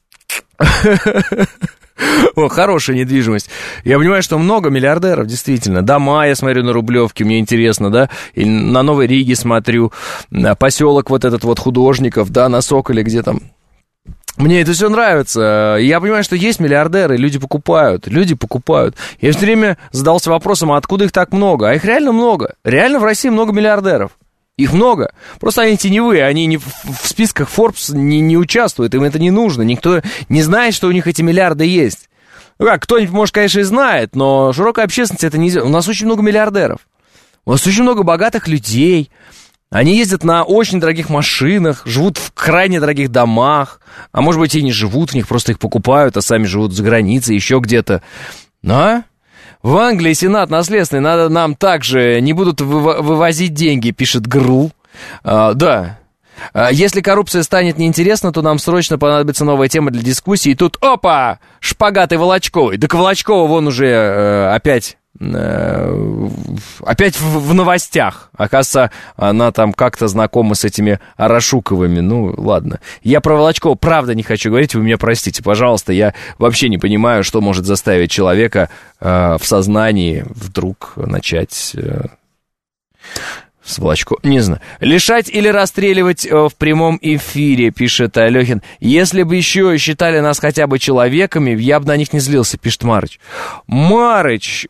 Speaker 2: О, хорошая недвижимость. Я понимаю, что много миллиардеров, действительно. Дома, я смотрю на Рублевке, мне интересно, да, и на Новой Риге смотрю, на поселок вот этот вот художников, да, на Соколе, где там. Мне это все нравится. Я понимаю, что есть миллиардеры, люди покупают. Я все время задался вопросом, а откуда их так много? А их реально много. Реально в России много миллиардеров. Их много. Просто они теневые, они не в списках Forbes не участвуют, им это не нужно. Никто не знает, что у них эти миллиарды есть. Ну как, кто-нибудь, может, конечно, и знает, но широкая общественность это не... У нас очень много миллиардеров. У нас очень много богатых людей. Они ездят на очень дорогих машинах, живут в крайне дорогих домах. А может быть, и не живут в них, просто их покупают, а сами живут за границей, еще где-то. Но... В Англии Сенат наследственный, надо нам также, не будут вывозить деньги, пишет ГРУ. Да, если коррупция станет неинтересна, то нам срочно понадобится новая тема для дискуссии. И тут, опа, шпагат и Волочковой. Так Волочкова вон уже опять в новостях. Оказывается, она там как-то знакома с этими Арашуковыми. Ну, ладно. Я про Волочкову правда не хочу говорить, вы меня простите, пожалуйста. Я вообще не понимаю, что может заставить человека в сознании вдруг начать... С Волочко, не знаю. Лишать или расстреливать в прямом эфире, пишет Алехин. Если бы еще считали нас хотя бы человеками, я бы на них не злился, пишет Марыч. Марыч,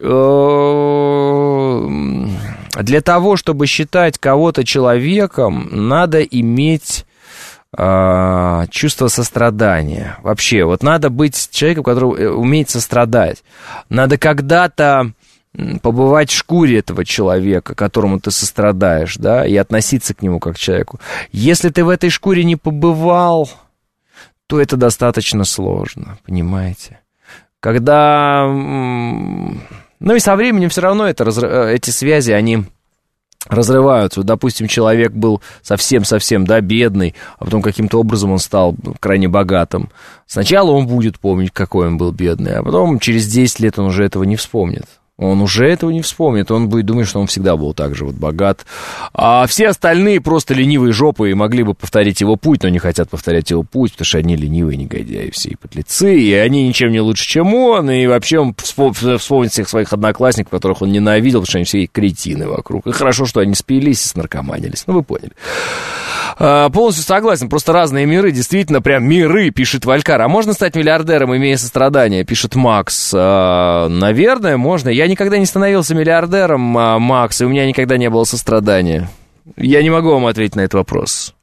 Speaker 2: для того, чтобы считать кого-то человеком, надо иметь чувство сострадания. Вообще, вот надо быть человеком, который умеет сострадать. Надо когда-то побывать в шкуре этого человека, которому ты сострадаешь, да, и относиться к нему как к человеку. Если ты в этой шкуре не побывал, то это достаточно сложно, понимаете? Когда... Ну и со временем все равно эти связи, они разрываются. Вот, допустим, человек был совсем-совсем, да, бедный, а потом каким-то образом он стал крайне богатым. Сначала он будет помнить, какой он был бедный, а потом через 10 лет он уже этого не вспомнит. Он уже этого не вспомнит, он будет думать, что он всегда был так же вот богат. А все остальные просто ленивые жопы и могли бы повторить его путь, но не хотят повторять его путь, потому что они ленивые негодяи все и подлецы, и они ничем не лучше, чем он, и вообще он вспомнит всех своих одноклассников, которых он ненавидел, потому что они все кретины вокруг. И хорошо, что они спились и снаркоманились, ну вы поняли. Полностью согласен, просто разные миры, действительно, прям миры, пишет Валькар. А можно стать миллиардером, имея сострадание, пишет Макс. Наверное, можно. Я никогда не становился миллиардером, Макс, и у меня никогда не было сострадания. Я не могу вам ответить на этот вопрос.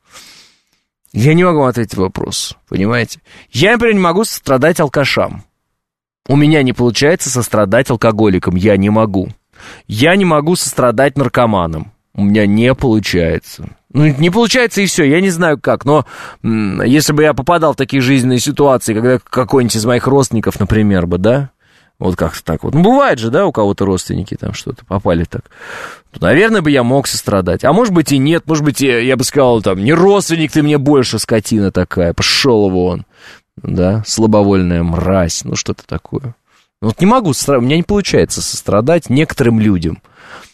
Speaker 2: Понимаете? Я, например, не могу сострадать алкашам. У меня не получается сострадать алкоголикам, я не могу. Я не могу сострадать наркоманам. У меня не получается. Ну, не получается и все, я не знаю как, но если бы я попадал в такие жизненные ситуации, когда какой-нибудь из моих родственников, например, бы, да, вот как-то так вот, ну, бывает же, да, у кого-то родственники там что-то попали так, то, наверное, бы я мог сострадать, а может быть и нет, может быть, я бы сказал, там, не родственник ты мне больше, скотина такая, пошел его он, да, слабовольная мразь, ну, что-то такое. Вот не могу, у меня не получается сострадать некоторым людям.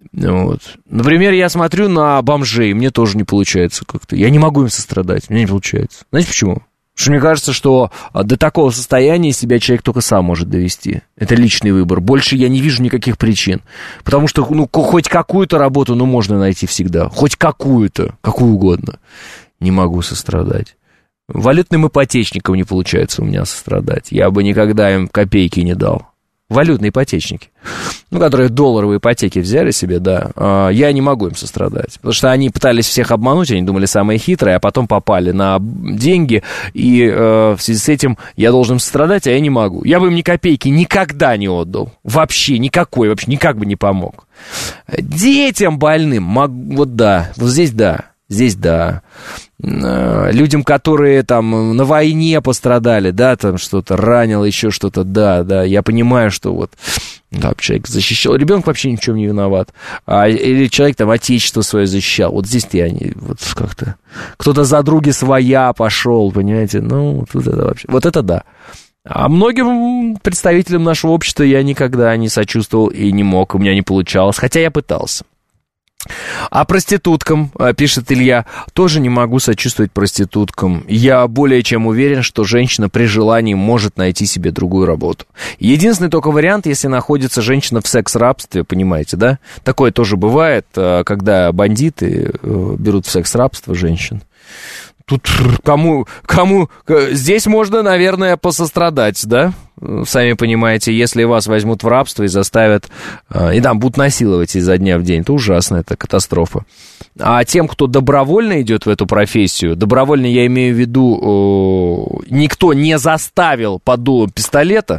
Speaker 2: Вот. Например, я смотрю на бомжей, мне тоже не получается как-то. Я не могу им сострадать, мне не получается. Знаете почему? Потому что мне кажется, что до такого состояния себя человек только сам может довести. Это личный выбор. Больше я не вижу никаких причин. Потому что, хоть какую-то работу, можно найти всегда. Хоть какую-то, какую угодно. Не могу сострадать. Валютным ипотечникам не получается у меня сострадать. Я бы никогда им копейки не дал. Валютные ипотечники, которые долларовые ипотеки взяли себе, да, я не могу им сострадать, потому что они пытались всех обмануть, они думали самые хитрые, а потом попали на деньги, и в связи с этим я должен им сострадать, а я не могу. Я бы им ни копейки никогда не отдал, вообще никакой, вообще никак бы не помог. Детям больным, вот здесь да. Людям, которые там на войне пострадали, да, там что-то ранило, еще что-то, да, я понимаю, что вот человек защищал, ребенок вообще ни в чем не виноват, или человек там отечество свое защищал, вот здесь-то я не, вот как-то, кто-то за други своя пошел, понимаете, вот это вообще, вот это да. А многим представителям нашего общества я никогда не сочувствовал и не мог, у меня не получалось, хотя я пытался. А проституткам, пишет Илья, тоже не могу сочувствовать проституткам. Я более чем уверен, что женщина при желании может найти себе другую работу. Единственный только вариант, если находится женщина в секс-рабстве, понимаете, да? Такое тоже бывает, когда бандиты берут в секс-рабство женщин. Тут кому... Здесь можно, наверное, посострадать, да? Сами понимаете, если вас возьмут в рабство и заставят... И там будут насиловать изо дня в день, это ужасно, это катастрофа. А тем, кто добровольно идет в эту профессию, добровольно я имею в виду, никто не заставил под дулом пистолета,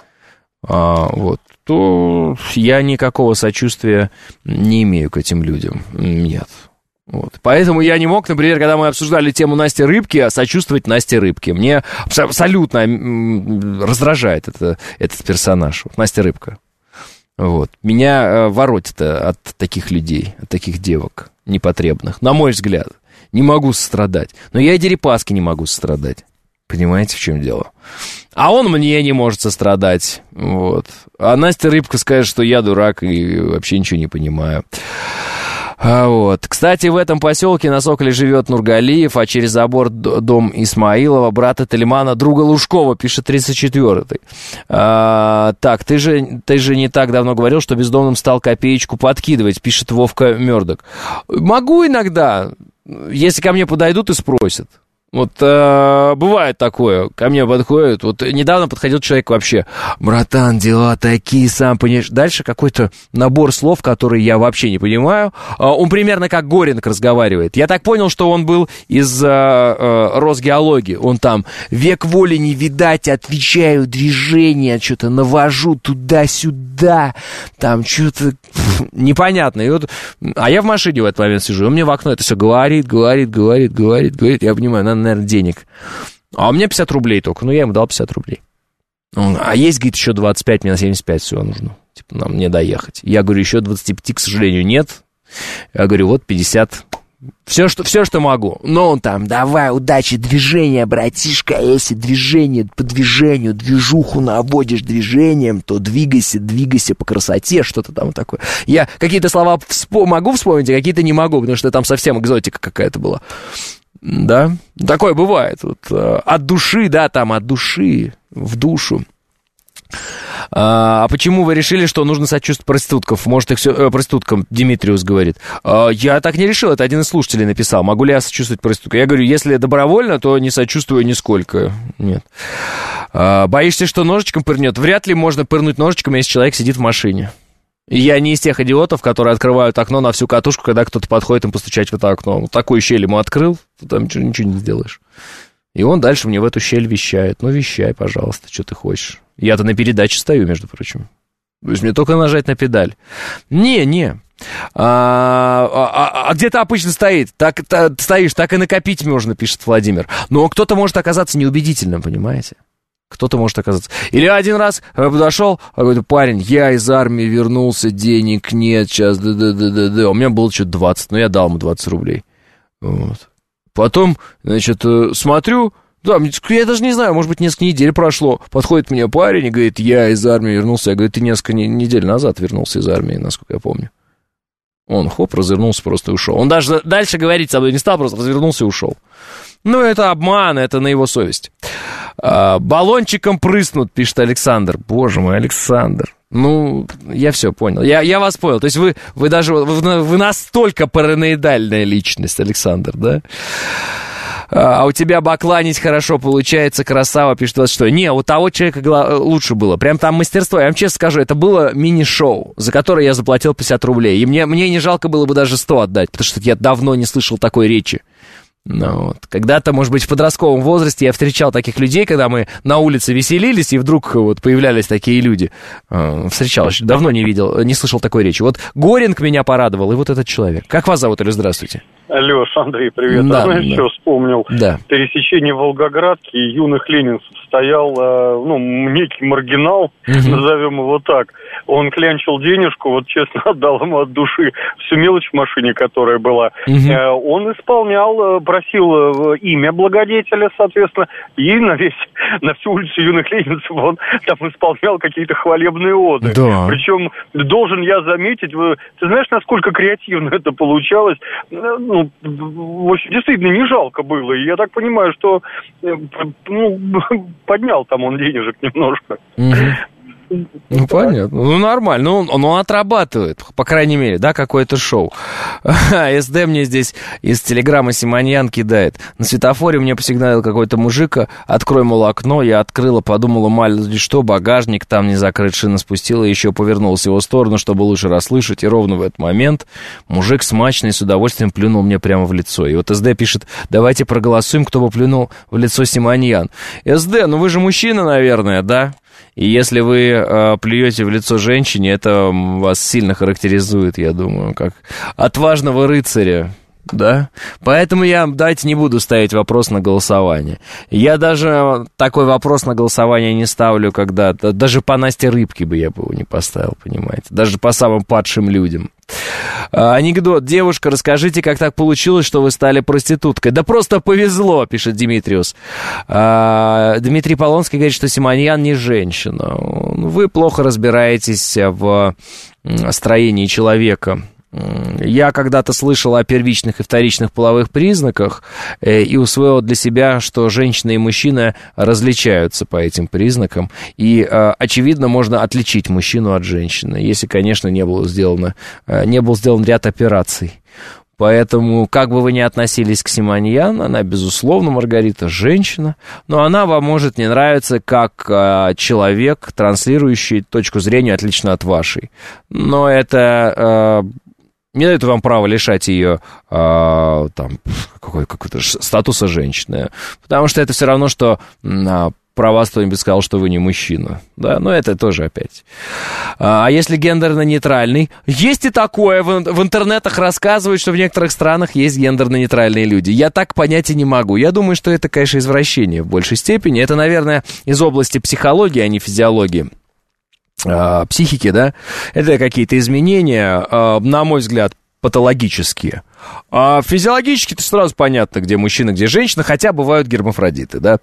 Speaker 2: то я никакого сочувствия не имею к этим людям. Нет. Поэтому я не мог, например, когда мы обсуждали тему Насти Рыбки, сочувствовать Насте Рыбке. Мне абсолютно раздражает этот персонаж, Настя Рыбка. Меня воротит от таких людей, от таких девок непотребных, на мой взгляд. Не могу сострадать. Но я и Дерипаски не могу сострадать. Понимаете, в чем дело? А он мне не может сострадать. А Настя Рыбка скажет, что я дурак и вообще ничего не понимаю. Кстати, в этом поселке на Соколе живет Нургалиев, а через забор дом Исмаилова, брата Талимана, друга Лужкова, пишет 34-й. Так, ты же не так давно говорил, что бездомным стал копеечку подкидывать, пишет Вовка Мёрдок. Могу иногда, если ко мне подойдут и спросят. Бывает такое, ко мне подходят, недавно подходил человек вообще, братан, дела такие, сам понимаешь, дальше какой-то набор слов, которые я вообще не понимаю, он примерно как Горинг разговаривает, я так понял, что он был из Росгеологии, он там, век воли не видать, отвечаю, движение, что-то навожу туда-сюда, там что-то непонятно, а я в машине в этот момент сижу, он мне в окно это все говорит, я понимаю, надо, наверное, денег. А у меня 50 рублей только. Я ему дал 50 рублей. А есть, говорит, еще 25, мне на 75 всего нужно. Нам не доехать. Я говорю, еще 25, к сожалению, нет. Я говорю, 50. Все, что могу. Но он там, давай, удачи, движение, братишка. Если движение по движению, движуху наводишь движением, то двигайся по красоте, что-то там такое. Я какие-то слова могу вспомнить, а какие-то не могу, потому что там совсем экзотика какая-то была. Да, такое бывает. От души, да, там от души в душу. А почему вы решили, что нужно сочувствовать проституткам? Может, их все... проституткам, Димитриус говорит. Я так не решил, это один из слушателей написал. Могу ли я сочувствовать проституткам? Я говорю, если добровольно, то не сочувствую нисколько. Нет. Боишься, что ножичком пырнет? Вряд ли можно пырнуть ножичком, если человек сидит в машине. Я не из тех идиотов, которые открывают окно на всю катушку, когда кто-то подходит им постучать в это окно. Такую щель ему открыл, там ничего не сделаешь. И он дальше мне в эту щель вещает. Вещай, пожалуйста, что ты хочешь. Я-то на передаче стою, между прочим. То есть мне только нажать на педаль. Не. Где ты обычно стоишь? Так и накопить можно, пишет Владимир. Но кто-то может оказаться неубедительным, понимаете? Кто-то может оказаться. Или один раз подошел, говорит, парень, я из армии вернулся, денег нет, сейчас, да. У меня было что-то 20, но я дал ему 20 рублей. Потом, смотрю, да, я даже не знаю, может быть, несколько недель прошло. Подходит мне парень и говорит, я из армии вернулся. Я говорю, ты несколько недель назад вернулся из армии, насколько я помню. Он, хоп, развернулся просто и ушел. Он даже дальше говорить со мной не стал, просто развернулся и ушел. Ну, это обман, это на его совесть. Баллончиком прыснут, пишет Александр. Боже мой, Александр. Ну, я все понял. Я вас понял. То есть вы настолько параноидальная личность, Александр, да? А у тебя бакланить хорошо получается, красава, пишет 26. Не, у того человека лучше было. Прям там мастерство. Я вам честно скажу, это было мини-шоу, за которое я заплатил 50 рублей. И мне не жалко было бы даже 100 отдать, потому что я давно не слышал такой речи. Ну, вот. Когда-то, может быть, в подростковом возрасте я встречал таких людей, когда мы на улице веселились, и вдруг вот появлялись такие люди. Встречал, давно не видел, не слышал такой речи. Вот Горинг меня порадовал, и вот этот человек. Как вас зовут, или здравствуйте?
Speaker 6: Леш, Андрей, привет.
Speaker 2: Да,
Speaker 6: знаешь, что вспомнил?
Speaker 2: Да.
Speaker 6: Пересечение Волгоградки и юных ленинцев стоял, некий маргинал, назовем его так. Он клянчил денежку, вот честно отдал ему от души всю мелочь в машине, которая была. Он исполнял, просил имя благодетеля, соответственно, и на всю улицу юных ленинцев он там исполнял какие-то хвалебные оды.
Speaker 2: Да.
Speaker 6: Причем, должен я заметить, ты знаешь, насколько креативно это получалось? В общем, действительно, не жалко было. И я так понимаю, что поднял там он денежек немножко.
Speaker 2: Ну, понятно. Ну, нормально. Он отрабатывает, по крайней мере, да, какое-то шоу. СД мне здесь из телеграмма Симоньян кидает. На светофоре мне посигналил какой-то мужик. Открой, мол, окно. Я открыла, подумала, мало ли что, багажник там не закрыт, шина спустила, еще повернулась в его сторону, чтобы лучше расслышать. И ровно в этот момент мужик смачный с удовольствием плюнул мне прямо в лицо. И вот СД пишет, давайте проголосуем, кто бы плюнул в лицо Симоньян. СД, ну вы же мужчина, наверное, да? И если вы плюете в лицо женщине, это вас сильно характеризует, я думаю, как отважного рыцаря, да? Поэтому давайте не буду ставить вопрос на голосование. Я даже такой вопрос на голосование не ставлю, когда... Даже по Насте Рыбке бы я бы его не поставил, понимаете? Даже по самым падшим людям. Анекдот. Девушка, расскажите, как так получилось, что вы стали проституткой? Да просто повезло, пишет Димитриус. Дмитрий Полонский говорит, что Симоньян не женщина. Вы плохо разбираетесь в строении человека. Я когда-то слышал о первичных и вторичных половых признаках и усвоил для себя, что женщина и мужчина различаются по этим признакам. И, очевидно, можно отличить мужчину от женщины, если, конечно, не был сделан ряд операций. Поэтому, как бы вы ни относились к Симоньян, она, безусловно, Маргарита, женщина, но она вам может не нравиться как человек, транслирующий точку зрения отлично от вашей. Но это... не дает вам права лишать ее какого-то статуса женщины. Потому что это все равно, что про вас кто-нибудь сказал, что вы не мужчина. Да, но это тоже опять. А если гендерно-нейтральный? Есть и такое. В интернетах рассказывают, что в некоторых странах есть гендерно-нейтральные люди. Я так понять и не могу. Я думаю, что это, конечно, извращение в большей степени. Это, наверное, из области психологии, а не физиологии. Психики, да, это какие-то изменения, на мой взгляд, патологические. А физиологически-то сразу понятно, где мужчина, где женщина, хотя бывают гермафродиты, да.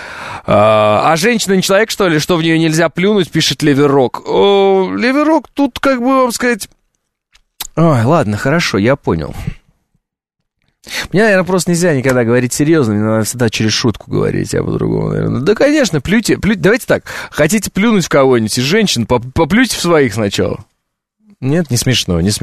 Speaker 2: А женщина не человек, что ли, что в нее нельзя плюнуть, пишет Леверок. Леверок, тут, как бы вам сказать... Ой, ладно, хорошо, я понял. Мне, наверное, просто нельзя никогда говорить серьезно, мне надо всегда через шутку говорить, а по-другому, наверное. Да, конечно, плюйте. Давайте так, хотите плюнуть в кого-нибудь из женщин, поплюйте в своих сначала. Нет, не смешно. Не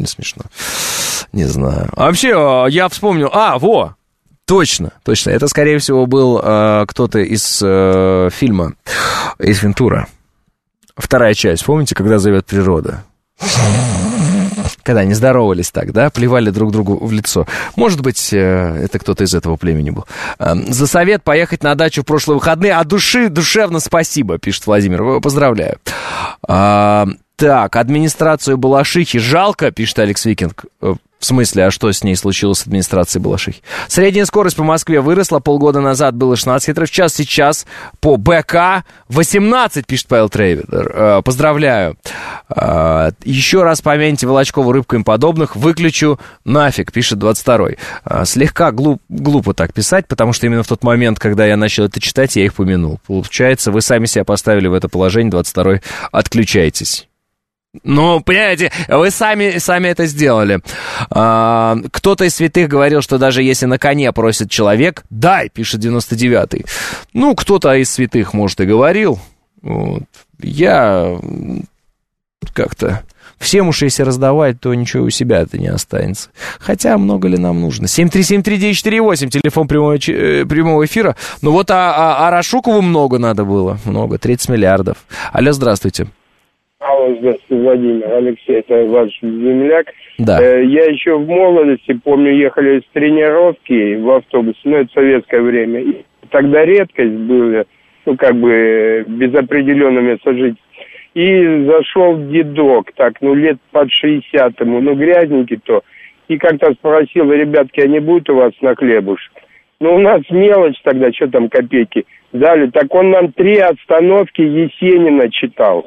Speaker 2: знаю. А вообще, я вспомнил, точно, это, скорее всего, был кто-то из фильма «Эйс Вентура». Вторая часть, помните, когда зовет природа? Когда они здоровались так, да, плевали друг другу в лицо. Может быть, это кто-то из этого племени был. За совет поехать на дачу в прошлые выходные. От души, душевно спасибо, пишет Владимир. Поздравляю. Так, администрацию Балашихи жалко, пишет Алекс Викинг. В смысле, а что с ней случилось с администрацией Балашихи? Средняя скорость по Москве выросла. Полгода назад было 16 км в час. Сейчас по БК 18, пишет Павел Трейвер. Поздравляю. Еще раз помяните Волочкову, Рыбку им подобных. Выключу нафиг, пишет 22-й. Слегка глупо так писать, потому что именно в тот момент, когда я начал это читать, я их помянул. Получается, вы сами себя поставили в это положение. 22-й, отключайтесь. Ну, понимаете, вы сами это сделали. Кто-то из святых говорил, что даже если на коне просит человек, дай, пишет 99-й. Ну, кто-то из святых, может, и говорил. Вот. Я как-то... Всем уж если раздавать, то ничего у себя-то не останется. Хотя много ли нам нужно? 7373948, телефон прямого эфира. Ну вот, а Рашукову много надо было. Много, 30 миллиардов. Алло, здравствуйте.
Speaker 7: Алло, здравствуйте, Владимир. Алексей, это ваш земляк.
Speaker 2: Да.
Speaker 7: Я еще в молодости, помню, ехали с тренировки в автобусе, ну, это советское время. И тогда редкость была, ну, как бы, без определенного места жительства. И зашел дедок, так, ну, лет под 60 ему, ну, грязненький-то. И как-то спросил, ребятки, а не будет у вас на хлебушек? Ну, у нас мелочь тогда, что там копейки дали. Так он нам 3 остановки Есенина читал.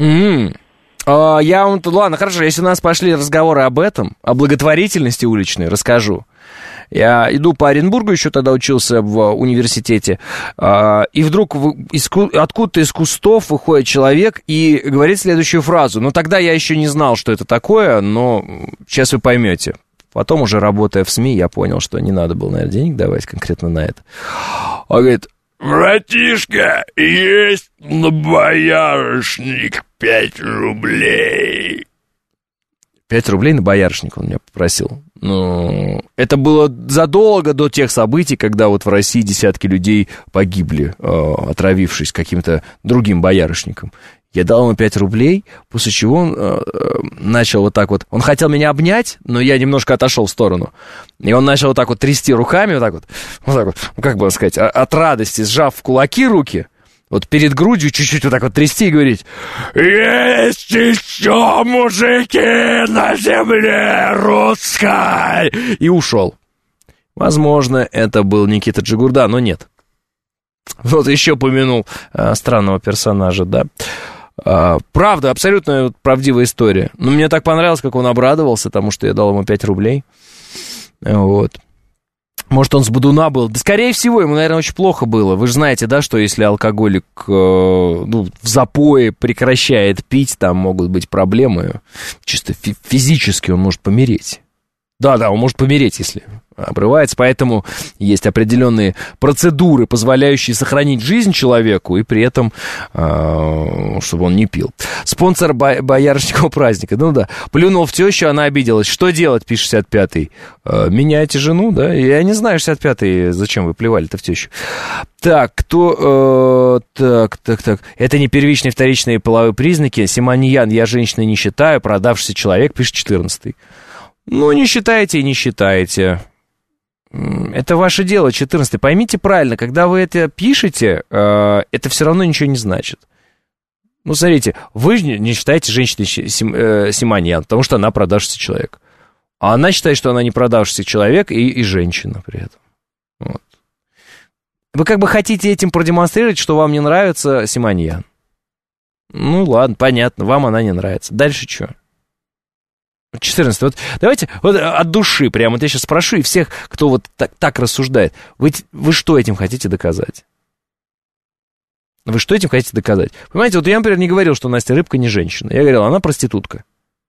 Speaker 2: Ладно, хорошо, если у нас пошли разговоры об этом, о благотворительности уличной, расскажу. Я иду по Оренбургу, еще тогда учился в университете, и вдруг откуда-то из кустов выходит человек и говорит следующую фразу. Ну, тогда я еще не знал, что это такое, но сейчас вы поймете. Потом, уже работая в СМИ, я понял, что не надо было, наверное, денег давать конкретно на это. Он говорит: братишка, есть на боярышник 5 рублей. 5 рублей на боярышник он меня попросил. Ну, это было задолго до тех событий, когда вот в России десятки людей погибли, отравившись каким-то другим боярышником. Я дал ему 5 рублей, после чего он начал вот так вот... Он хотел меня обнять, но я немножко отошел в сторону. И он начал вот так вот трясти руками, вот так вот, как бы сказать, от радости, сжав в кулаки руки, вот перед грудью чуть-чуть вот так вот трясти и говорить: «Есть еще мужики на земле русской!» И ушел. Возможно, это был Никита Джигурда, но нет. Вот еще помянул странного персонажа, да. Правда, абсолютно правдивая история. Но мне так понравилось, как он обрадовался тому, что я дал ему 5 рублей. Вот. Может, он с бодуна был. Да, скорее всего, ему, наверное, очень плохо было. Вы же знаете, да, что если алкоголик в запое прекращает пить, там могут быть проблемы. Чисто физически он может помереть. Да, он может помереть, если обрывается. Поэтому есть определенные процедуры, позволяющие сохранить жизнь человеку, и при этом, чтобы он не пил. Спонсор боярышникового праздника. Ну да, плюнул в тещу, она обиделась. Что делать, пишет 65-й? Меняйте жену, да? Я не знаю, 65-й, зачем вы плевали-то в тещу. Так, Так. Это не первичные, вторичные половые признаки. Симоньян, я женщиной не считаю. Продавшийся человек, пишет 14-й. Ну, не считаете и не считаете. Это ваше дело, 14-й. Поймите правильно, когда вы это пишете, это все равно ничего не значит. Ну, смотрите, вы не считаете женщиной Симоньян, потому что она продавшийся человек. А она считает, что она не продавшийся человек и женщина при этом. Вот. Вы как бы хотите этим продемонстрировать, что вам не нравится Симоньян. Ну, ладно, понятно, вам она не нравится. Дальше что? 14. Вот давайте вот от души прямо, вот я сейчас спрошу, и всех, кто вот так рассуждает, вы что этим хотите доказать? Вы что этим хотите доказать? Понимаете, вот я, например, не говорил, что Настя Рыбка не женщина. Я говорил, она проститутка.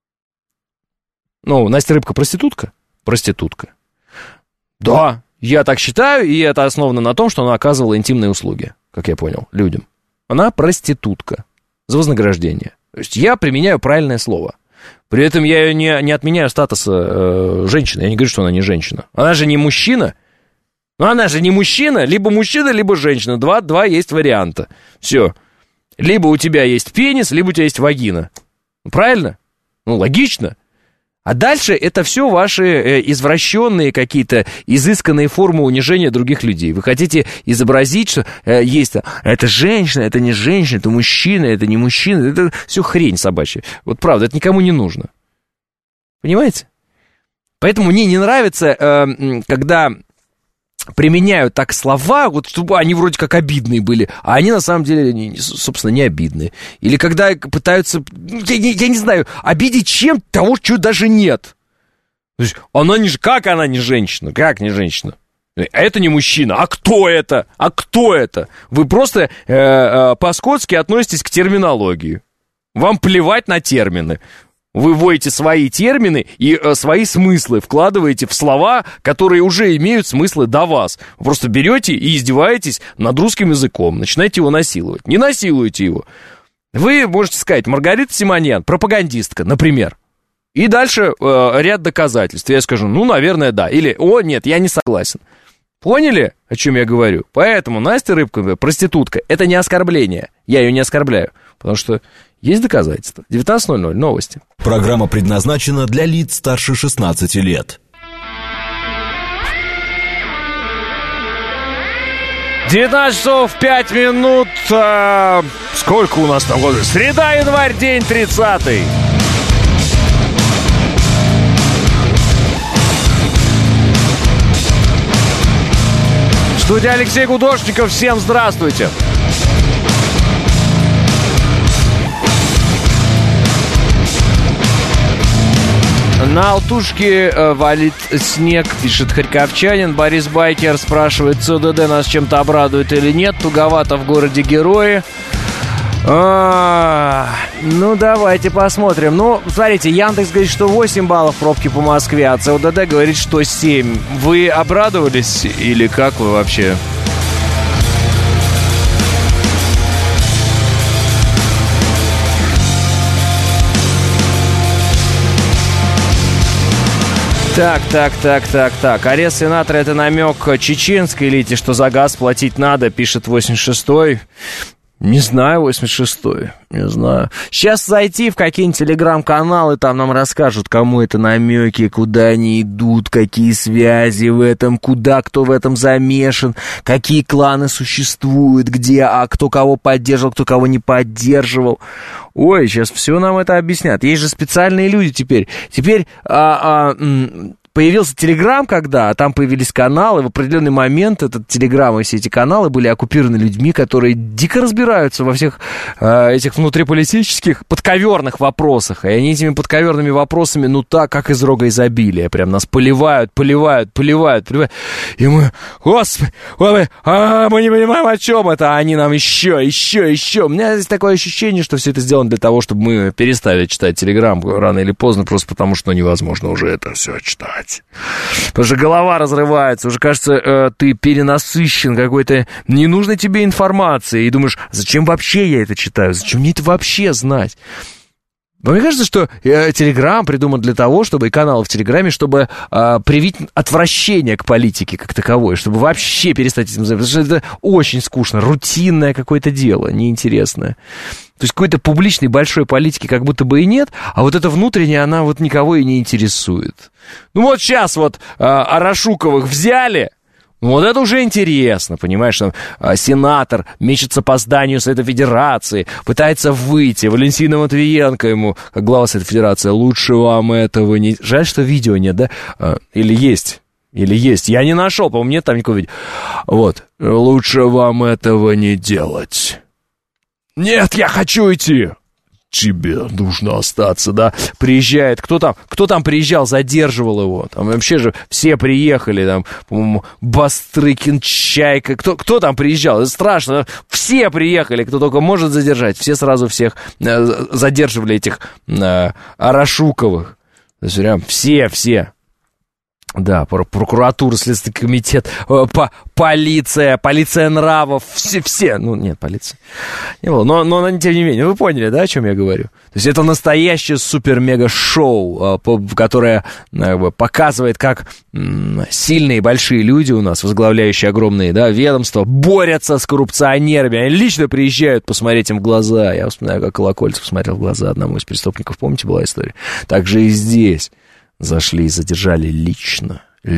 Speaker 2: Ну, Настя Рыбка проститутка? Проститутка. Да, я так считаю, и это основано на том, что она оказывала интимные услуги, как я понял, людям. Она проститутка за вознаграждение. То есть я применяю правильное слово. При этом я ее не отменяю статуса женщины. Я не говорю, что она не женщина. Она же не мужчина. Ну, она же не мужчина. Либо мужчина, либо женщина. Два есть варианта. Все. Либо у тебя есть пенис, либо у тебя есть вагина. Правильно? Ну, логично. А дальше это все ваши извращенные какие-то изысканные формы унижения других людей. Вы хотите изобразить, что есть это женщина, это не женщина, это мужчина, это не мужчина. Это все хрень собачья. Вот правда, это никому не нужно. Понимаете? Поэтому мне не нравится, когда применяют так слова, вот чтобы они вроде как обидные были, а они на самом деле, собственно, не обидные. Или когда пытаются, я не знаю, обидеть чем того, чего даже нет. То есть, она не, как она не женщина? Как не женщина? А это не мужчина. А кто это? А кто это? Вы просто по-скотски относитесь к терминологии. Вам плевать на термины. Вы вводите свои термины и свои смыслы вкладываете в слова, которые уже имеют смыслы до вас. Вы просто берете и издеваетесь над русским языком, начинаете его насиловать. Не насилуйте его. Вы можете сказать: Маргарита Симоньян, пропагандистка, например. И дальше ряд доказательств. Я скажу: ну, наверное, да. Или: о, нет, я не согласен. Поняли, о чем я говорю? Поэтому Настя Рыбкова, проститутка, это не оскорбление. Я ее не оскорбляю, потому что есть доказательства. 19:00, новости.
Speaker 1: Программа предназначена для лиц старше 16 лет.
Speaker 2: 19 часов 5 минут. Сколько у нас там года? Среда, январь, день 30-й. Студия Алексей Гудошников. Всем здравствуйте. На Алтушке валит снег, пишет харьковчанин. Борис Байкер спрашивает: ЦДД нас чем-то обрадует или нет? Туговато в городе герои. Ну, давайте посмотрим. Ну, смотрите, Яндекс говорит, что 8 баллов пробки по Москве, а ЦУДД говорит, что 7. Вы обрадовались или как вы вообще? Так. Арест сенатора — это намек чеченской элите, что за газ платить надо, пишет 86-й. Не знаю, 86-й, не знаю. Сейчас зайти в какие-нибудь телеграм-каналы, там нам расскажут, кому это намеки, куда они идут, какие связи в этом, куда кто в этом замешан, какие кланы существуют, где, кто кого поддерживал, кто кого не поддерживал. Ой, сейчас все нам это объяснят. Есть же специальные люди теперь. Теперь появился Телеграм, а там появились каналы, в определенный момент этот Телеграм и все эти каналы были оккупированы людьми, которые дико разбираются во всех этих внутриполитических подковерных вопросах. И они этими подковерными вопросами, ну так, как из рога изобилия. Прям нас поливают. И мы: господи, мы не понимаем, о чем это, а они нам еще. У меня здесь такое ощущение, что все это сделано для того, чтобы мы перестали читать Телеграм рано или поздно, просто потому что невозможно уже это все читать. Потому что голова разрывается, уже кажется, ты перенасыщен какой-то ненужной тебе информацией, и думаешь: зачем вообще я это читаю, зачем мне это вообще знать? Но мне кажется, что Телеграм придуман для того, чтобы, и каналы в Телеграме, чтобы привить отвращение к политике как таковой, чтобы вообще перестать этим заниматься, потому что это очень скучно, рутинное какое-то дело, неинтересное. То есть какой-то публичной большой политики как будто бы и нет, а вот эта внутренняя, она вот никого и не интересует. Ну вот сейчас вот Арашуковых взяли, вот это уже интересно, понимаешь, там сенатор мечется по зданию Совета Федерации, пытается выйти, Валентина Матвиенко ему, как глава Совета Федерации: лучше вам этого не... Жаль, что видео нет, да? Или есть? Я не нашел, по-моему, нет там никакого видео. Вот, лучше вам этого не делать. Нет, я хочу идти. Тебе нужно остаться, да? Приезжает, кто там приезжал, задерживал его. Там вообще же все приехали, там, по-моему, Бастрыкин, Чайка. Кто там приезжал? Это страшно. Все приехали, кто только может задержать. Все сразу всех задерживали, этих Арашуковых. То есть прям все. Да, прокуратура, Следственный комитет, полиция нравов, все, ну, нет, полиции не было, но тем не менее, вы поняли, да, о чем я говорю? То есть это настоящее супер-мега-шоу, которое показывает, как сильные большие люди у нас, возглавляющие огромные, да, ведомства, борются с коррупционерами, они лично приезжают посмотреть им в глаза. Я вспоминаю, как Колокольцев смотрел в глаза одному из преступников, помните, была история? Так же и здесь. Зашли и задержали лично.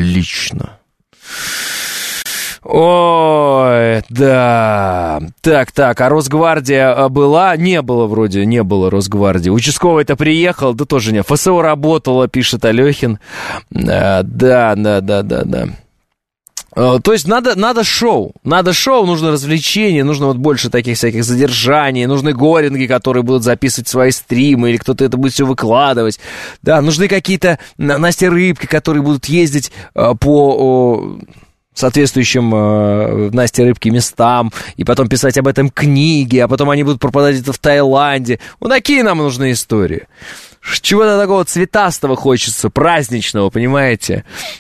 Speaker 2: Ой, да. Так, а Росгвардия была? Не было Росгвардии. Участковый-то приехал, да тоже не. ФСО работала, пишет Алехин. Да. То есть надо шоу, нужно развлечение, нужно вот больше таких всяких задержаний, нужны горинги, которые будут записывать свои стримы, или кто-то это будет все выкладывать. Да, нужны какие-то Настя Рыбки, которые будут ездить по соответствующим Насте Рыбке местам, и потом писать об этом книги, а потом они будут пропадать где-то в Таиланде. Вот такие нам нужны истории. Чего-то такого цветастого хочется, праздничного, понимаете?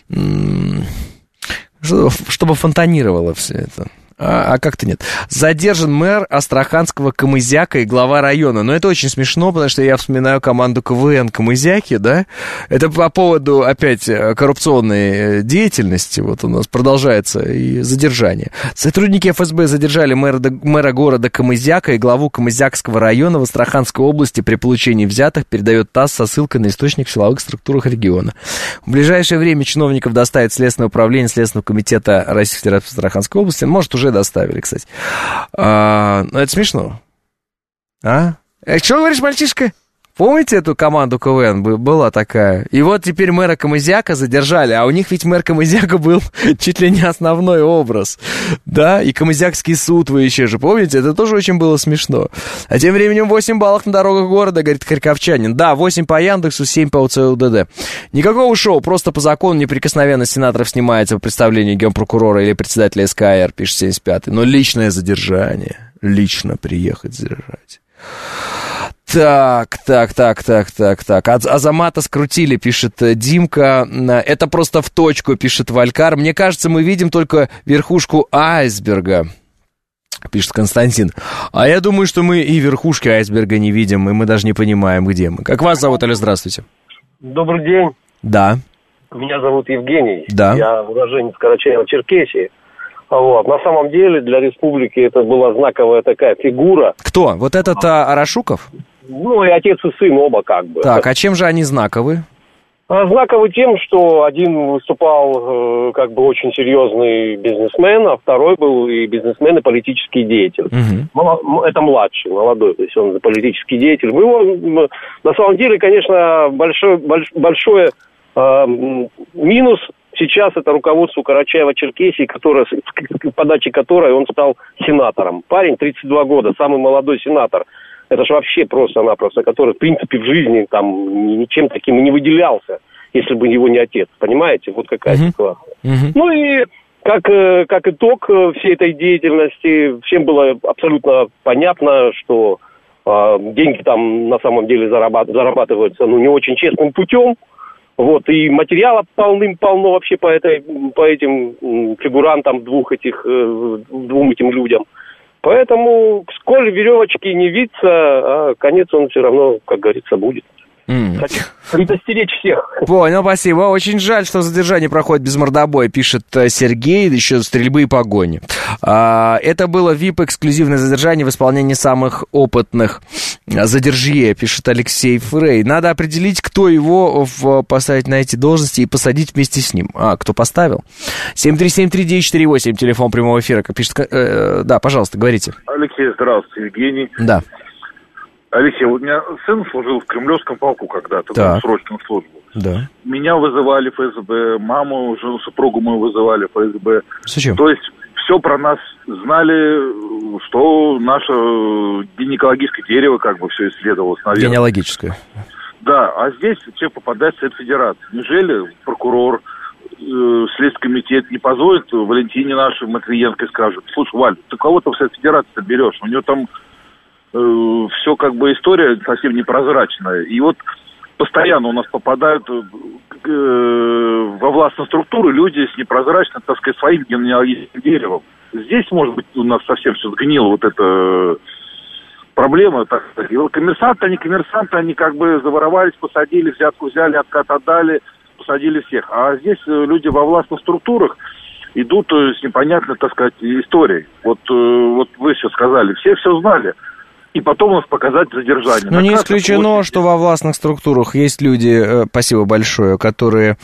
Speaker 2: Чтобы фонтанировало все это. А как-то нет. Задержан мэр Астраханского Камызяка и глава района. Но это очень смешно, потому что я вспоминаю команду КВН Камызяки, да? Это по поводу, опять, коррупционной деятельности. Вот у нас продолжается и задержание. Сотрудники ФСБ задержали мэра города Камызяка и главу Камызякского района в Астраханской области при получении взяток, передает ТАСС со ссылкой на источник в силовых структурах региона. В ближайшее время чиновников доставит Следственное управление Следственного комитета Российской Федерации в Астраханской области. Может, уже доставили, кстати. Но это смешно. Что говоришь, мальчишка? Помните эту команду КВН? Была такая. И вот теперь мэра Камызяка задержали. А у них ведь мэр Камызяка был чуть ли не основной образ. Да? И Камызякский суд вы еще же помните? Это тоже очень было смешно. А тем временем 8 баллов на дорогах города, говорит харьковчанин. Да, 8 по Яндексу, 7 по УЦУДД. Никакого шоу, просто по закону неприкосновенность сенаторов снимается по представлению генпрокурора или председателя СКР, пишет 75-й. Но личное задержание. Лично приехать задержать. Так. Азамата скрутили, пишет Димка. Это просто в точку, пишет Валькар. Мне кажется, мы видим только верхушку айсберга, пишет Константин. А я думаю, что мы и верхушки айсберга не видим, и мы даже не понимаем, где мы. Как вас зовут, Алло, здравствуйте.
Speaker 8: Добрый день.
Speaker 2: Да.
Speaker 8: Меня зовут Евгений.
Speaker 2: Да.
Speaker 8: Я уроженец Карачаево-Черкесии. Вот. На самом деле для республики это была знаковая такая фигура.
Speaker 2: Кто? Вот этот Арашуков?
Speaker 8: Ну, и отец и сын оба как бы.
Speaker 2: Так, а чем же они знаковы?
Speaker 8: Знаковы тем, что один выступал как бы очень серьезный бизнесмен, а второй был и бизнесмен, и политический деятель. Угу. Это младший, молодой, то есть он политический деятель. Его, на самом деле, конечно, большой минус сейчас это руководство Карачаево-Черкесии, в подаче которой он стал сенатором. Парень, 32 года, самый молодой сенатор. Это же вообще просто-напросто, который, в принципе, в жизни там ничем таким и не выделялся, если бы его не отец. Понимаете? Вот какая ситуация. Ну и как итог всей этой деятельности, всем было абсолютно понятно, что деньги там на самом деле зарабатываются не очень честным путем. Вот, и материала полным-полно вообще по этим фигурантам, двум этим людям. Поэтому, сколь веревочки не виться, а конец он все равно, как говорится, будет. Хочу предостеречь всех.
Speaker 2: Понял, спасибо. Очень жаль, что задержание проходит без мордобоя, пишет Сергей, еще стрельбы и погони. Это было VIP-эксклюзивное задержание в исполнении самых опытных. Задержье, пишет Алексей Фрей. Надо определить, кто его поставить на эти должности и посадить вместе с ним. Кто поставил? 7373948, телефон прямого эфира, как пишет... Да, пожалуйста, говорите.
Speaker 9: Алексей, здравствуйте, Евгений.
Speaker 2: Да.
Speaker 9: Алексей, у меня сын служил в Кремлевском полку когда-то, в срочную службу.
Speaker 2: Да.
Speaker 9: Меня вызывали в ФСБ, маму, жену, супругу мою вызывали в ФСБ.
Speaker 2: Зачем?
Speaker 9: То есть все про нас знали, что наше гинекологическое дерево как бы все исследовалось, наверное.
Speaker 2: Генеалогическое.
Speaker 9: Да, а здесь человек попадает в Совет Федерации. Неужели прокурор, Следственный комитет не позволит Валентине нашей Матвиенко и скажет: слушай, Валь, ты кого-то в Совет Федерации берешь, у него там все как бы история совсем непрозрачная. И вот постоянно у нас попадают во властные структуры люди с непрозрачным, так сказать, своим генеалогическим деревом. Здесь, может быть, у нас совсем все сгнило, вот эта проблема. Так сказать. И вот коммерсанты, они как бы заворовались, посадили, взятку взяли, откат отдали, посадили всех. А здесь люди во властных структурах идут с непонятной, так сказать, историей. Вот вы все сказали, все знали. И потом у нас показать задержание.
Speaker 2: Ну, не исключено, что во властных структурах есть люди, спасибо большое, которым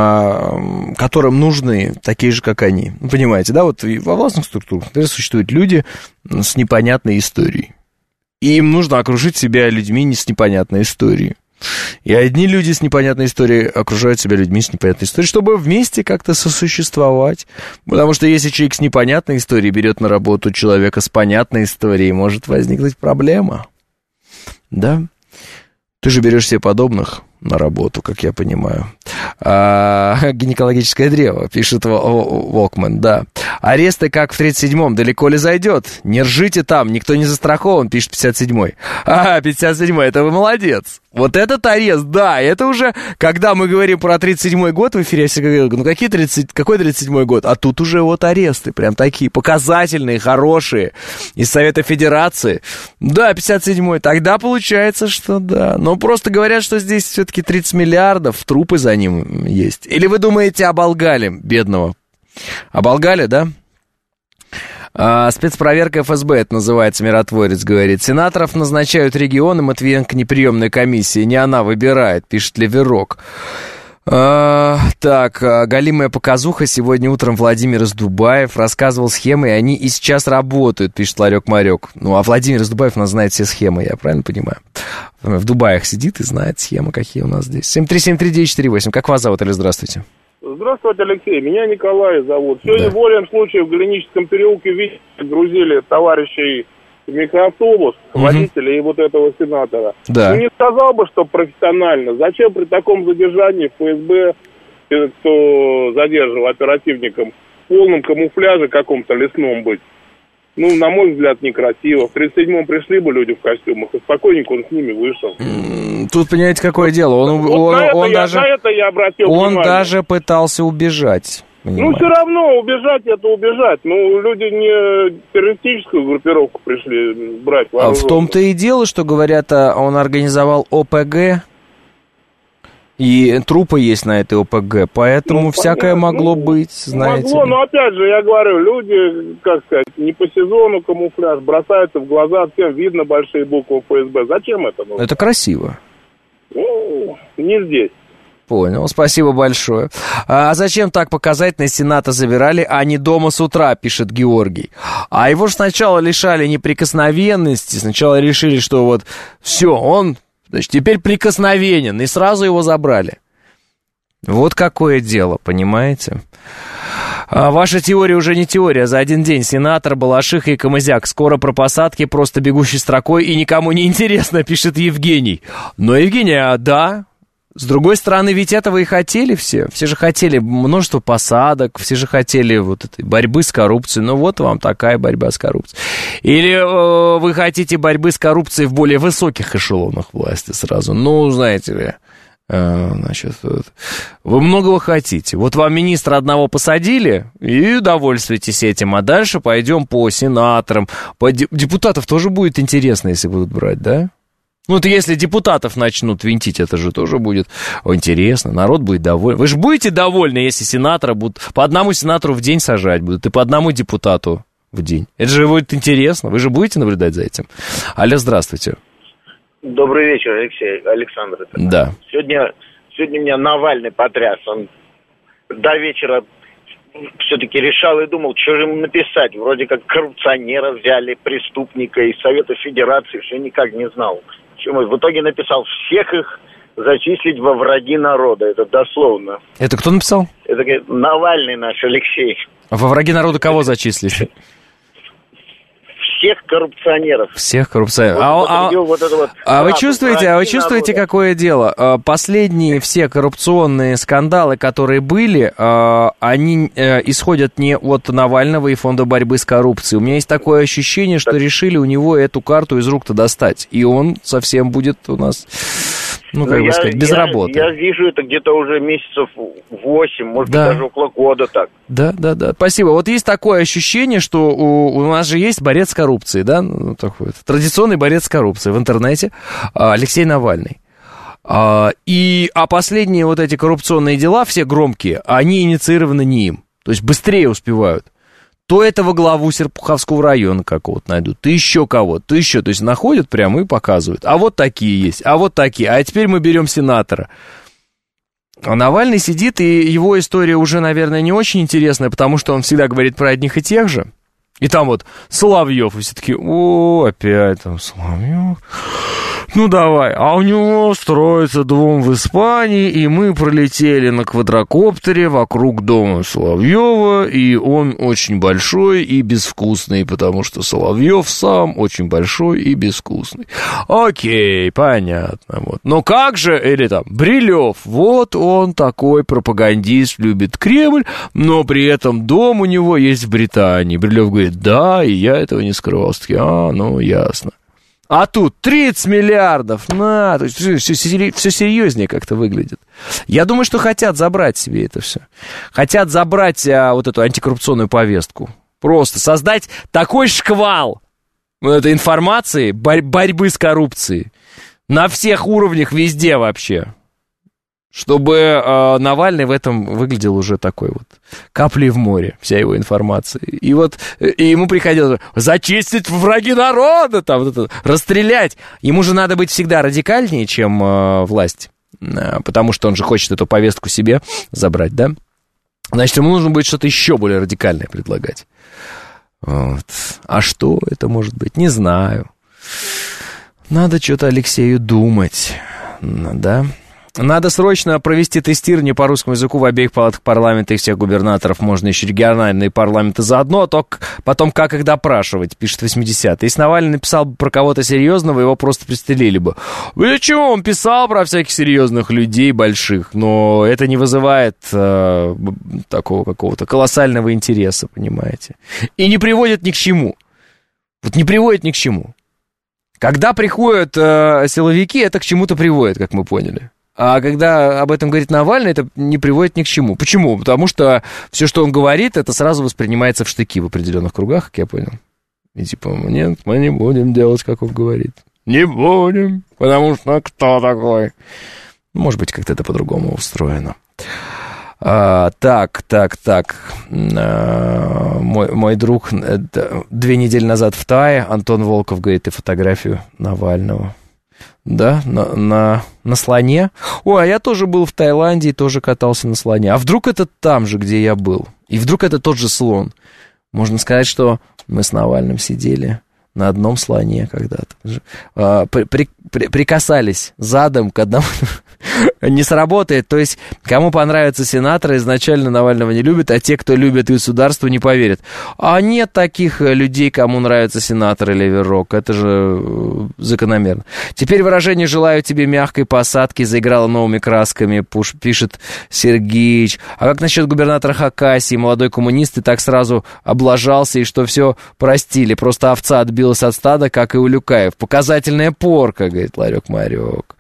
Speaker 2: нужны такие же, как они. Вы понимаете, да? Вот во властных структурах существуют люди с непонятной историей. И им нужно окружить себя людьми с непонятной историей. И одни люди с непонятной историей окружают себя людьми с непонятной историей, чтобы вместе как-то сосуществовать. Потому что если человек с непонятной историей берет на работу человека с понятной историей, может возникнуть проблема. Да? Ты же берешь себе подобных, на работу, как я понимаю. Гинекологическое древо, пишет Волкман, да. Аресты, как в 37-м, далеко ли зайдет? Не ржите там, никто не застрахован, пишет 57-й. 57-й, это вы молодец. Вот этот арест, да, это уже, когда мы говорим про 37-й год в эфире, я всегда говорю, ну какой 37-й год? А тут уже вот аресты, прям такие показательные, хорошие, из Совета Федерации. Да, 57-й, тогда получается, что да. Но просто говорят, что здесь все-таки 30 миллиардов, трупы за ним есть. Или вы думаете, оболгали бедного? Оболгали, да? Спецпроверка ФСБ, это называется, миротворец говорит. Сенаторов назначают регионы, Матвиенко неприемная комиссия, не она выбирает, пишет Леверок. Так, галимая показуха. Сегодня утром Владимир из Дубаев рассказывал схемы, и они и сейчас работают, пишет Ларек-Марек. Ну, а Владимир из Дубаев, у нас знает все схемы, я правильно понимаю? В Дубаях сидит и знает схемы, какие у нас здесь. 7373948. Как вас зовут, или здравствуйте?
Speaker 10: Здравствуйте, Алексей. Меня Николай зовут. Сегодня в волевом случае в Галиническом переулке грузили товарищей в микроавтобус, водителя и вот этого сенатора.
Speaker 2: Да.
Speaker 10: Ну, не сказал бы, что профессионально. Зачем при таком задержании ФСБ, кто задерживал оперативникам, в полном камуфляже каком-то лесном быть? Ну, на мой взгляд, некрасиво. В 37-м пришли бы люди в костюмах, и спокойненько он с ними вышел.
Speaker 2: Тут, понимаете, какое дело? Он даже пытался убежать. Понимаете?
Speaker 10: Ну, все равно убежать это убежать. Ну, люди не террористическую группировку пришли брать.
Speaker 2: А в том-то и дело, что, говорят, он организовал ОПГ, и трупы есть на этой ОПГ, поэтому всякое могло быть, знаете.
Speaker 10: Могло, но опять же, я говорю, люди, как сказать, не по сезону камуфляж, бросаются в глаза, всем видно большие буквы ФСБ. Зачем это нужно?
Speaker 2: Это красиво.
Speaker 10: Ну, не здесь.
Speaker 2: Понял, спасибо большое. А зачем так показательно Сената забирали, а не дома с утра, пишет Георгий. А его же сначала лишали неприкосновенности, сначала решили, что вот все, он, значит, теперь прикосновенен, и сразу его забрали. Вот какое дело, понимаете? Ваша теория уже не теория. За один день сенатор, Балашиха и Камызяк. Скоро про посадки, просто бегущей строкой, и никому не интересно, пишет Евгений. Но, Евгений, да... С другой стороны, ведь этого и хотели все. Все же хотели множество посадок, все же хотели вот этой борьбы с коррупцией. Ну вот вам такая борьба с коррупцией. Или вы хотите борьбы с коррупцией в более высоких эшелонах власти сразу. Ну, знаете ли, значит, вот, вы многого хотите. Вот вам министра одного посадили, и довольствуйтесь этим. А дальше пойдем по сенаторам. По депутатов тоже будет интересно, если будут брать, да? Ну, это если депутатов начнут винтить, это же тоже будет интересно, народ будет доволен. Вы же будете довольны, если сенатора будут по одному сенатору в день сажать будут, и по одному депутату в день. Это же будет интересно, вы же будете наблюдать за этим. Алло, здравствуйте.
Speaker 11: Добрый вечер, Алексей, Александр.
Speaker 2: Да.
Speaker 11: Сегодня меня Навальный потряс, он до вечера все-таки решал и думал, что же ему написать. Вроде как коррупционера взяли, преступника из Совета Федерации, все никак не знал. В итоге написал всех их зачислить во враги народа. Это дословно.
Speaker 2: Это кто написал?
Speaker 11: Это Навальный наш, Алексей.
Speaker 2: А во враги народа кого зачислить?
Speaker 11: Всех коррупционеров.
Speaker 2: Всех коррупционеров. Вы чувствуете, какое дело? Последние все коррупционные скандалы, которые были, они исходят не от Навального и Фонда борьбы с коррупцией. У меня есть такое ощущение, что решили у него эту карту из рук-то достать. И он совсем будет у нас, ну, как бы сказать, без работы.
Speaker 11: Я вижу это где-то уже месяцев 8, может быть, даже около года так.
Speaker 2: Да. Спасибо. Вот есть такое ощущение, что у нас же есть борец с коррупцией, да? Ну, такой традиционный борец с коррупцией в интернете, Алексей Навальный. А последние вот эти коррупционные дела, все громкие, они инициированы не им. То есть быстрее успевают. То этого главу Серпуховского района какого-то найдут, то еще кого-то, то еще. То есть находят прямо и показывают. А вот такие есть, а вот такие. А теперь мы берем сенатора. А Навальный сидит, и его история уже, наверное, не очень интересная, потому что он всегда говорит про одних и тех же. И там вот Соловьев, и все таки опять там Соловьев. Ну, давай. А у него строится дом в Испании, и мы пролетели на квадрокоптере вокруг дома Соловьева, и он очень большой и безвкусный, потому что Соловьев сам очень большой и безвкусный. Окей, понятно. Вот. Но как же, или там, Брилев, вот он такой пропагандист, любит Кремль, но при этом дом у него есть в Британии. Брилев говорит, да, и я этого не скрывал. Все-таки, ну, ясно. А тут 30 миллиардов, то есть все серьезнее как-то выглядит. Я думаю, что хотят забрать себе это все. Хотят забрать вот эту антикоррупционную повестку. Просто создать такой шквал этой информации, борьбы с коррупцией на всех уровнях, везде вообще. Чтобы Навальный в этом выглядел уже такой вот каплей в море, вся его информация. И вот и ему приходилось зачистить враги народа, там, вот это, расстрелять. Ему же надо быть всегда радикальнее, чем власть, потому что он же хочет эту повестку себе забрать, да? Значит, ему нужно будет что-то еще более радикальное предлагать. Вот. А что это может быть? Не знаю. Надо что-то Алексею думать, да? Надо срочно провести тестирование по русскому языку в обеих палатах парламента и всех губернаторов. Можно еще региональные парламенты заодно, а то потом как их допрашивать, пишет 80-й. Если Навальный написал бы про кого-то серьезного, его просто пристрелили бы. Для чего он писал про всяких серьезных людей больших, но это не вызывает такого какого-то колоссального интереса, понимаете? И не приводит ни к чему. Вот не приводит ни к чему. Когда приходят силовики, это к чему-то приводит, как мы поняли. А когда об этом говорит Навальный, это не приводит ни к чему. Почему? Потому что все, что он говорит, это сразу воспринимается в штыки в определенных кругах, как я понял. И типа, нет, мы не будем делать, как он говорит. Не будем, потому что кто такой? Может быть, как-то это по-другому устроено. Так. Мой друг 2 недели назад в Тае, Антон Волков, говорит, и фотографию Навального. Да, на слоне. Ой, а я тоже был в Таиланде и тоже катался на слоне. А вдруг это там же, где я был? И вдруг это тот же слон? Можно сказать, что мы с Навальным сидели на одном слоне когда-то. Прикасались задом к одному. Не сработает. То есть, кому понравятся сенаторы, изначально Навального не любят, а те, кто любит государство, не поверят. А нет таких людей, кому нравятся сенаторы или Верок. Это же закономерно. Теперь выражение «желаю тебе мягкой посадки» заиграло новыми красками, пишет Сергеич. А как насчет губернатора Хакасии? Молодой коммунист и так сразу облажался, и что все простили. Просто овца отбилась от стада, как и Улюкаев. Показательная порка, говорит Ларек-Марек.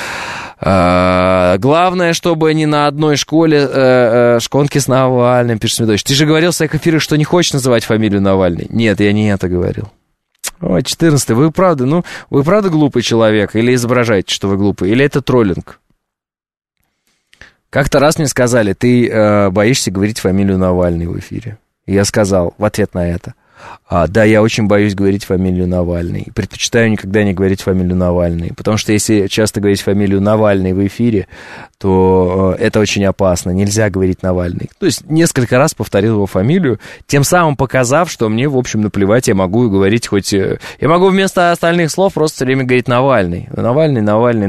Speaker 2: Главное, чтобы не на одной школе шконки с Навальным, пишет Смедович. Ты же говорил в своих эфирах, что не хочешь называть фамилию Навальный. Нет, я не это говорил. Ой, 14-й, вы правда глупый человек? Или изображаете, что вы глупый? Или это троллинг? Как-то раз мне сказали, ты боишься говорить фамилию Навальный в эфире. И я сказал в ответ на это: да, я очень боюсь говорить фамилию Навальный. Предпочитаю никогда не говорить фамилию Навальный. Потому что если часто говорить фамилию Навальный в эфире, то это очень опасно. Нельзя говорить Навальный. То есть несколько раз повторил его фамилию, тем самым показав, что мне, в общем, наплевать, я могу говорить хоть... Я могу вместо остальных слов просто все время говорить Навальный. Навальный.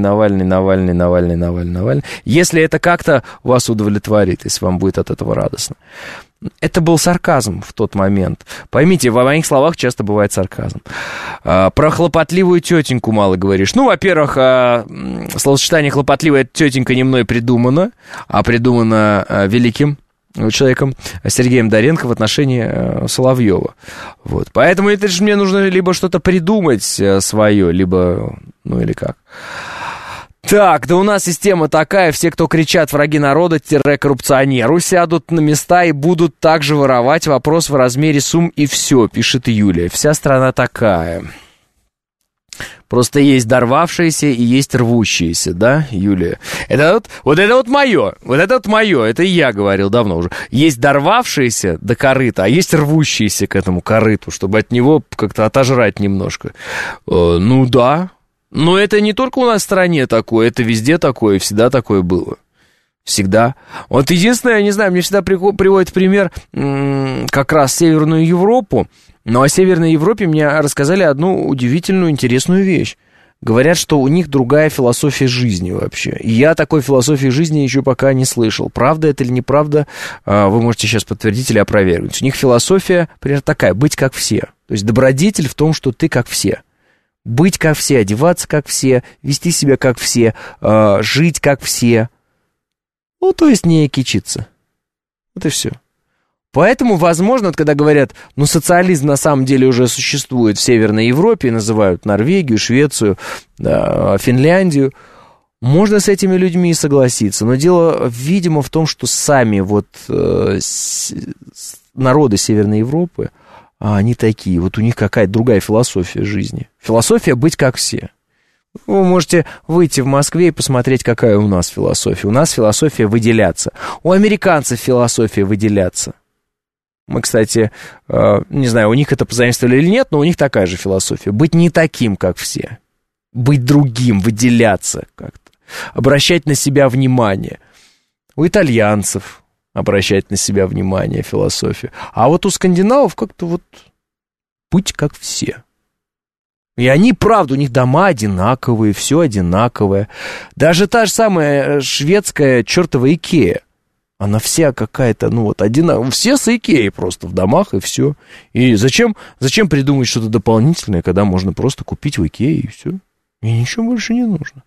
Speaker 2: Если это как-то вас удовлетворит, если вам будет от этого радостно. Это был сарказм в тот момент. Поймите, во моих словах часто бывает сарказм. Про хлопотливую тетеньку мало говоришь. Ну, во-первых, словосочетание «хлопотливая тетенька» не мной придумано, а придумано великим человеком Сергеем Доренко в отношении Соловьева. Вот. Поэтому это же мне нужно либо что-то придумать свое, либо... Ну, или как... Так, да у нас система такая, все, кто кричат «враги народа-коррупционеру», сядут на места и будут также воровать. Вопрос в размере сумм и все, пишет Юлия. Вся страна такая. Просто есть дорвавшиеся и есть рвущиеся, да, Юлия? Это вот мое, это и я говорил давно уже. Есть дорвавшиеся до корыта, а есть рвущиеся к этому корыту, чтобы от него как-то отожрать немножко. Ну да. Но это не только у нас в стране такое, это везде такое, всегда такое было. Всегда. Вот единственное, я не знаю, мне всегда приводит пример как раз Северную Европу. Но о Северной Европе мне рассказали одну удивительную, интересную вещь. говорят, что у них другая философия жизни вообще. И я такой философии жизни еще пока не слышал. Правда это или неправда, вы можете сейчас подтвердить или опровергнуть. У них философия, например, такая: быть как все. То есть добродетель в том, что ты как все. Быть как все, одеваться как все, вести себя как все, жить как все. Ну, то есть не кичиться. Вот и все. Поэтому, возможно, когда говорят, ну, социализм на самом деле уже существует в Северной Европе, называют Норвегию, Швецию, да, Финляндию, можно с этими людьми и согласиться. Но дело, видимо, в том, что сами вот народы Северной Европы, они такие, вот у них какая-то другая философия жизни. Философия быть как все. Вы можете выйти в Москве и посмотреть, какая у нас философия. У нас философия выделяться. У американцев философия выделяться. Мы, кстати, не знаю, у них это позаимствовали или нет, но у них такая же философия. Быть не таким, как все. Быть другим, выделяться как-то. Обращать на себя внимание. У итальянцев обращать на себя внимание, философия. А вот у скандинавов как-то вот быть как все. И они, правда, у них дома одинаковые, все одинаковое. Даже та же самая шведская чертова Икея. Она вся какая-то, ну вот, одинаковая. Все с Икеей просто в домах, и все. И зачем придумать что-то дополнительное, когда можно просто купить в Икее, и все. И ничего больше не нужно.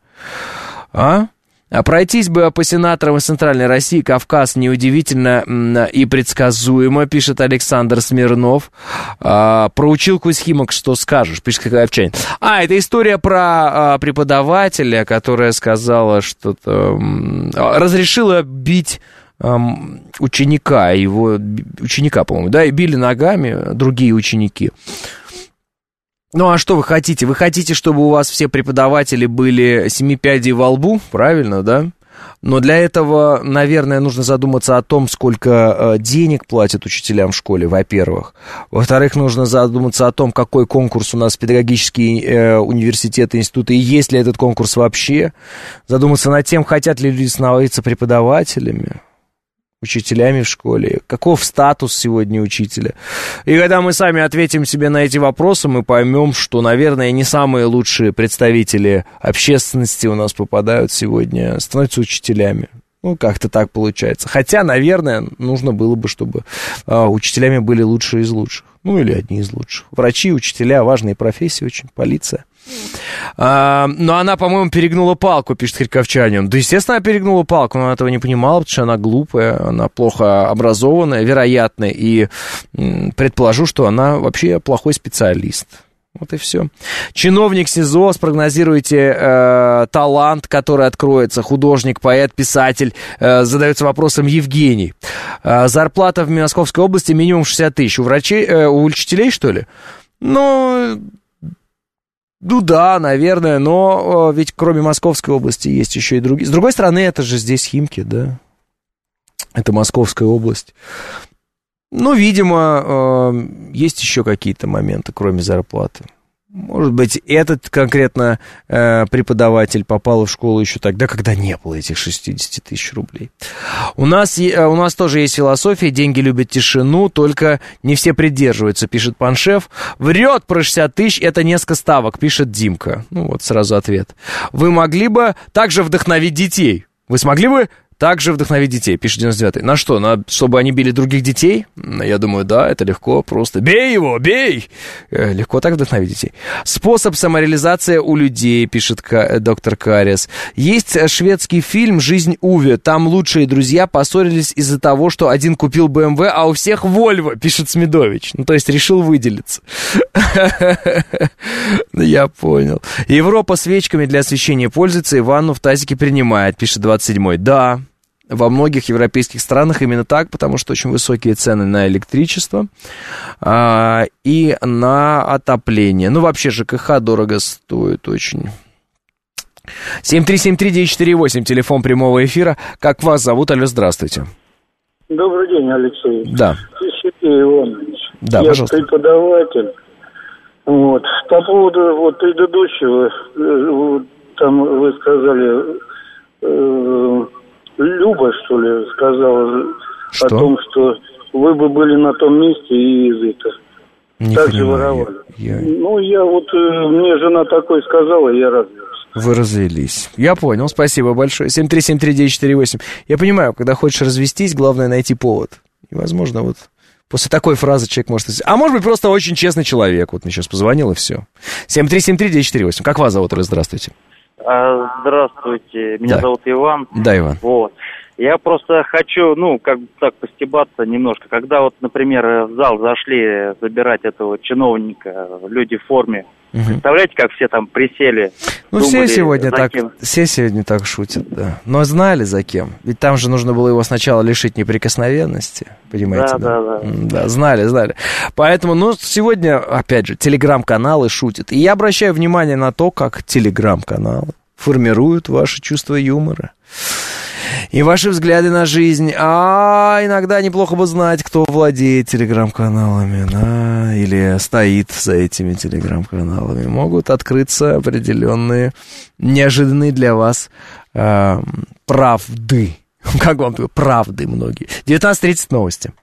Speaker 2: А пройтись бы по сенаторам из Центральной России, Кавказ, неудивительно и предсказуемо, пишет Александр Смирнов. Про училку из Химок что скажешь, пишет Кавчанин. Это история про преподавателя, которая сказала что-то... Разрешила бить ученика, по-моему, да, и били ногами другие ученики. Ну, а что вы хотите? Вы хотите, чтобы у вас все преподаватели были 7 пядей во лбу, правильно, да? Но для этого, наверное, нужно задуматься о том, сколько денег платят учителям в школе, во-первых. Во-вторых, нужно задуматься о том, какой конкурс у нас в педагогические университеты, институты, и есть ли этот конкурс вообще. Задуматься над тем, хотят ли люди становиться преподавателями, учителями в школе, каков статус сегодня учителя. И когда мы сами ответим себе на эти вопросы, мы поймем, что, наверное, не самые лучшие представители общественности у нас попадают сегодня, становятся учителями. Ну, как-то так получается. Хотя, наверное, нужно было бы, чтобы учителями были лучшие из лучших. Ну, или одни из лучших. Врачи, учителя, важные профессии очень, полиция. Но она, по-моему, перегнула палку, пишет Харьковчанин. Да, естественно, она перегнула палку, но она этого не понимала, потому что она глупая, она плохо образованная, вероятно, и предположу, что она вообще плохой специалист. Вот и все. Чиновник СИЗО, спрогнозируйте талант, который откроется. Художник, поэт, писатель. Задается вопросом Евгений. Зарплата в Московской области минимум 60 тысяч. У врачей, у учителей, что ли? Ну да, наверное, но ведь кроме Московской области есть еще и другие. С другой стороны, это же здесь Химки, да? Это Московская область. Ну, видимо, есть еще какие-то моменты, кроме зарплаты. Может быть, этот конкретно преподаватель попал в школу еще тогда, когда не было этих 60 тысяч рублей. У нас тоже есть философия, деньги любят тишину, только не все придерживаются, пишет Паншев. Врет про 60 тысяч, это несколько ставок, пишет Димка. Ну вот сразу ответ. Вы могли бы также вдохновить детей? Вы смогли бы также вдохновить детей, пишет 99-й. На что? Чтобы они били других детей? Я думаю, да, это легко, просто бей его, бей! Легко так вдохновить детей. Способ самореализации у людей, пишет доктор Кариес. Есть шведский фильм «Жизнь Уве». Там лучшие друзья поссорились из-за того, что один купил BMW, а у всех Volvo, пишет Смедович. Ну, то есть решил выделиться. Я понял. Европа свечками для освещения пользуется и ванну в тазике принимает, пишет 27-й. Да. Во многих европейских странах именно так, потому что очень высокие цены на электричество и на отопление. Ну, вообще ЖКХ дорого стоит очень. 7373948, телефон прямого эфира. Как вас зовут? Алло, здравствуйте.
Speaker 12: Добрый день, Алексей.
Speaker 2: Да.
Speaker 12: Сергей Иванович.
Speaker 2: Да,
Speaker 12: я
Speaker 2: пожалуйста.
Speaker 12: Преподаватель. Вот. По поводу вот предыдущего, там вы сказали... Люба, что ли, сказала о том, что вы бы были на том месте и так же воровали. Ну, мне жена такое сказала, я развелся.
Speaker 2: Вы развелись. Я понял, спасибо большое. 7373948. Я понимаю, когда хочешь развестись, главное найти повод. И, возможно, вот после такой фразы человек может... А может быть, просто очень честный человек. Вот мне сейчас позвонил, и все. 7373948. Как вас зовут? Здравствуйте.
Speaker 13: Здравствуйте. Меня зовут Иван.
Speaker 2: Да, Иван.
Speaker 13: Вот. Я просто хочу, постебаться немножко. Когда например, в зал зашли забирать этого чиновника, люди в форме, представляете, как все там присели?
Speaker 2: Ну,
Speaker 13: думали,
Speaker 2: все сегодня так шутят, да. Но знали за кем. Ведь там же нужно было его сначала лишить неприкосновенности, понимаете? Да, знали. Поэтому, сегодня, опять же, телеграм-каналы шутят. И я обращаю внимание на то, как телеграм-каналы формируют ваше чувство юмора и ваши взгляды на жизнь. А иногда неплохо бы знать, кто владеет телеграм-каналами, да, или стоит за этими телеграм-каналами. Могут открыться определенные, неожиданные для вас правды. Как вам правды многие. 19:30 новости.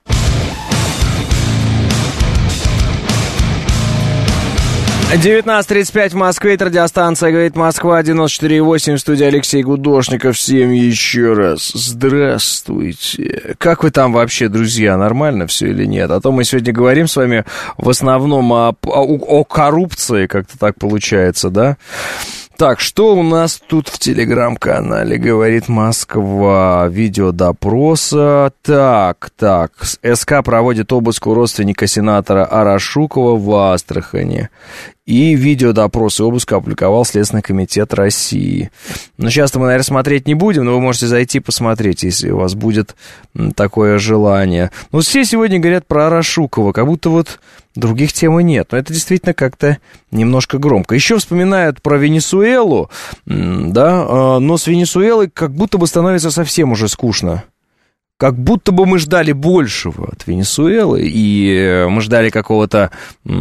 Speaker 2: «19:35 в Москве», это радиостанция «Говорит Москва», 94,8, в студии Алексей Гудошников. Всем еще раз здравствуйте. Как вы там вообще, друзья, нормально все или нет? А то мы сегодня говорим с вами в основном о коррупции, как-то так получается, да? Так, что у нас тут в телеграм-канале «Говорит Москва»? Видео допроса. Так. СК проводит обыск у родственника сенатора Арашукова в Астрахани. И видеодопрос и обыск опубликовал Следственный комитет России. Но сейчас-то мы, наверное, смотреть не будем, но вы можете зайти посмотреть, если у вас будет такое желание. Ну, все сегодня говорят про Арашукова, как будто других тем и нет. Но это действительно как-то немножко громко. Еще вспоминают про Венесуэлу, да, но с Венесуэлой как будто бы становится совсем уже скучно. Как будто бы мы ждали большего от Венесуэлы, и мы ждали какого-то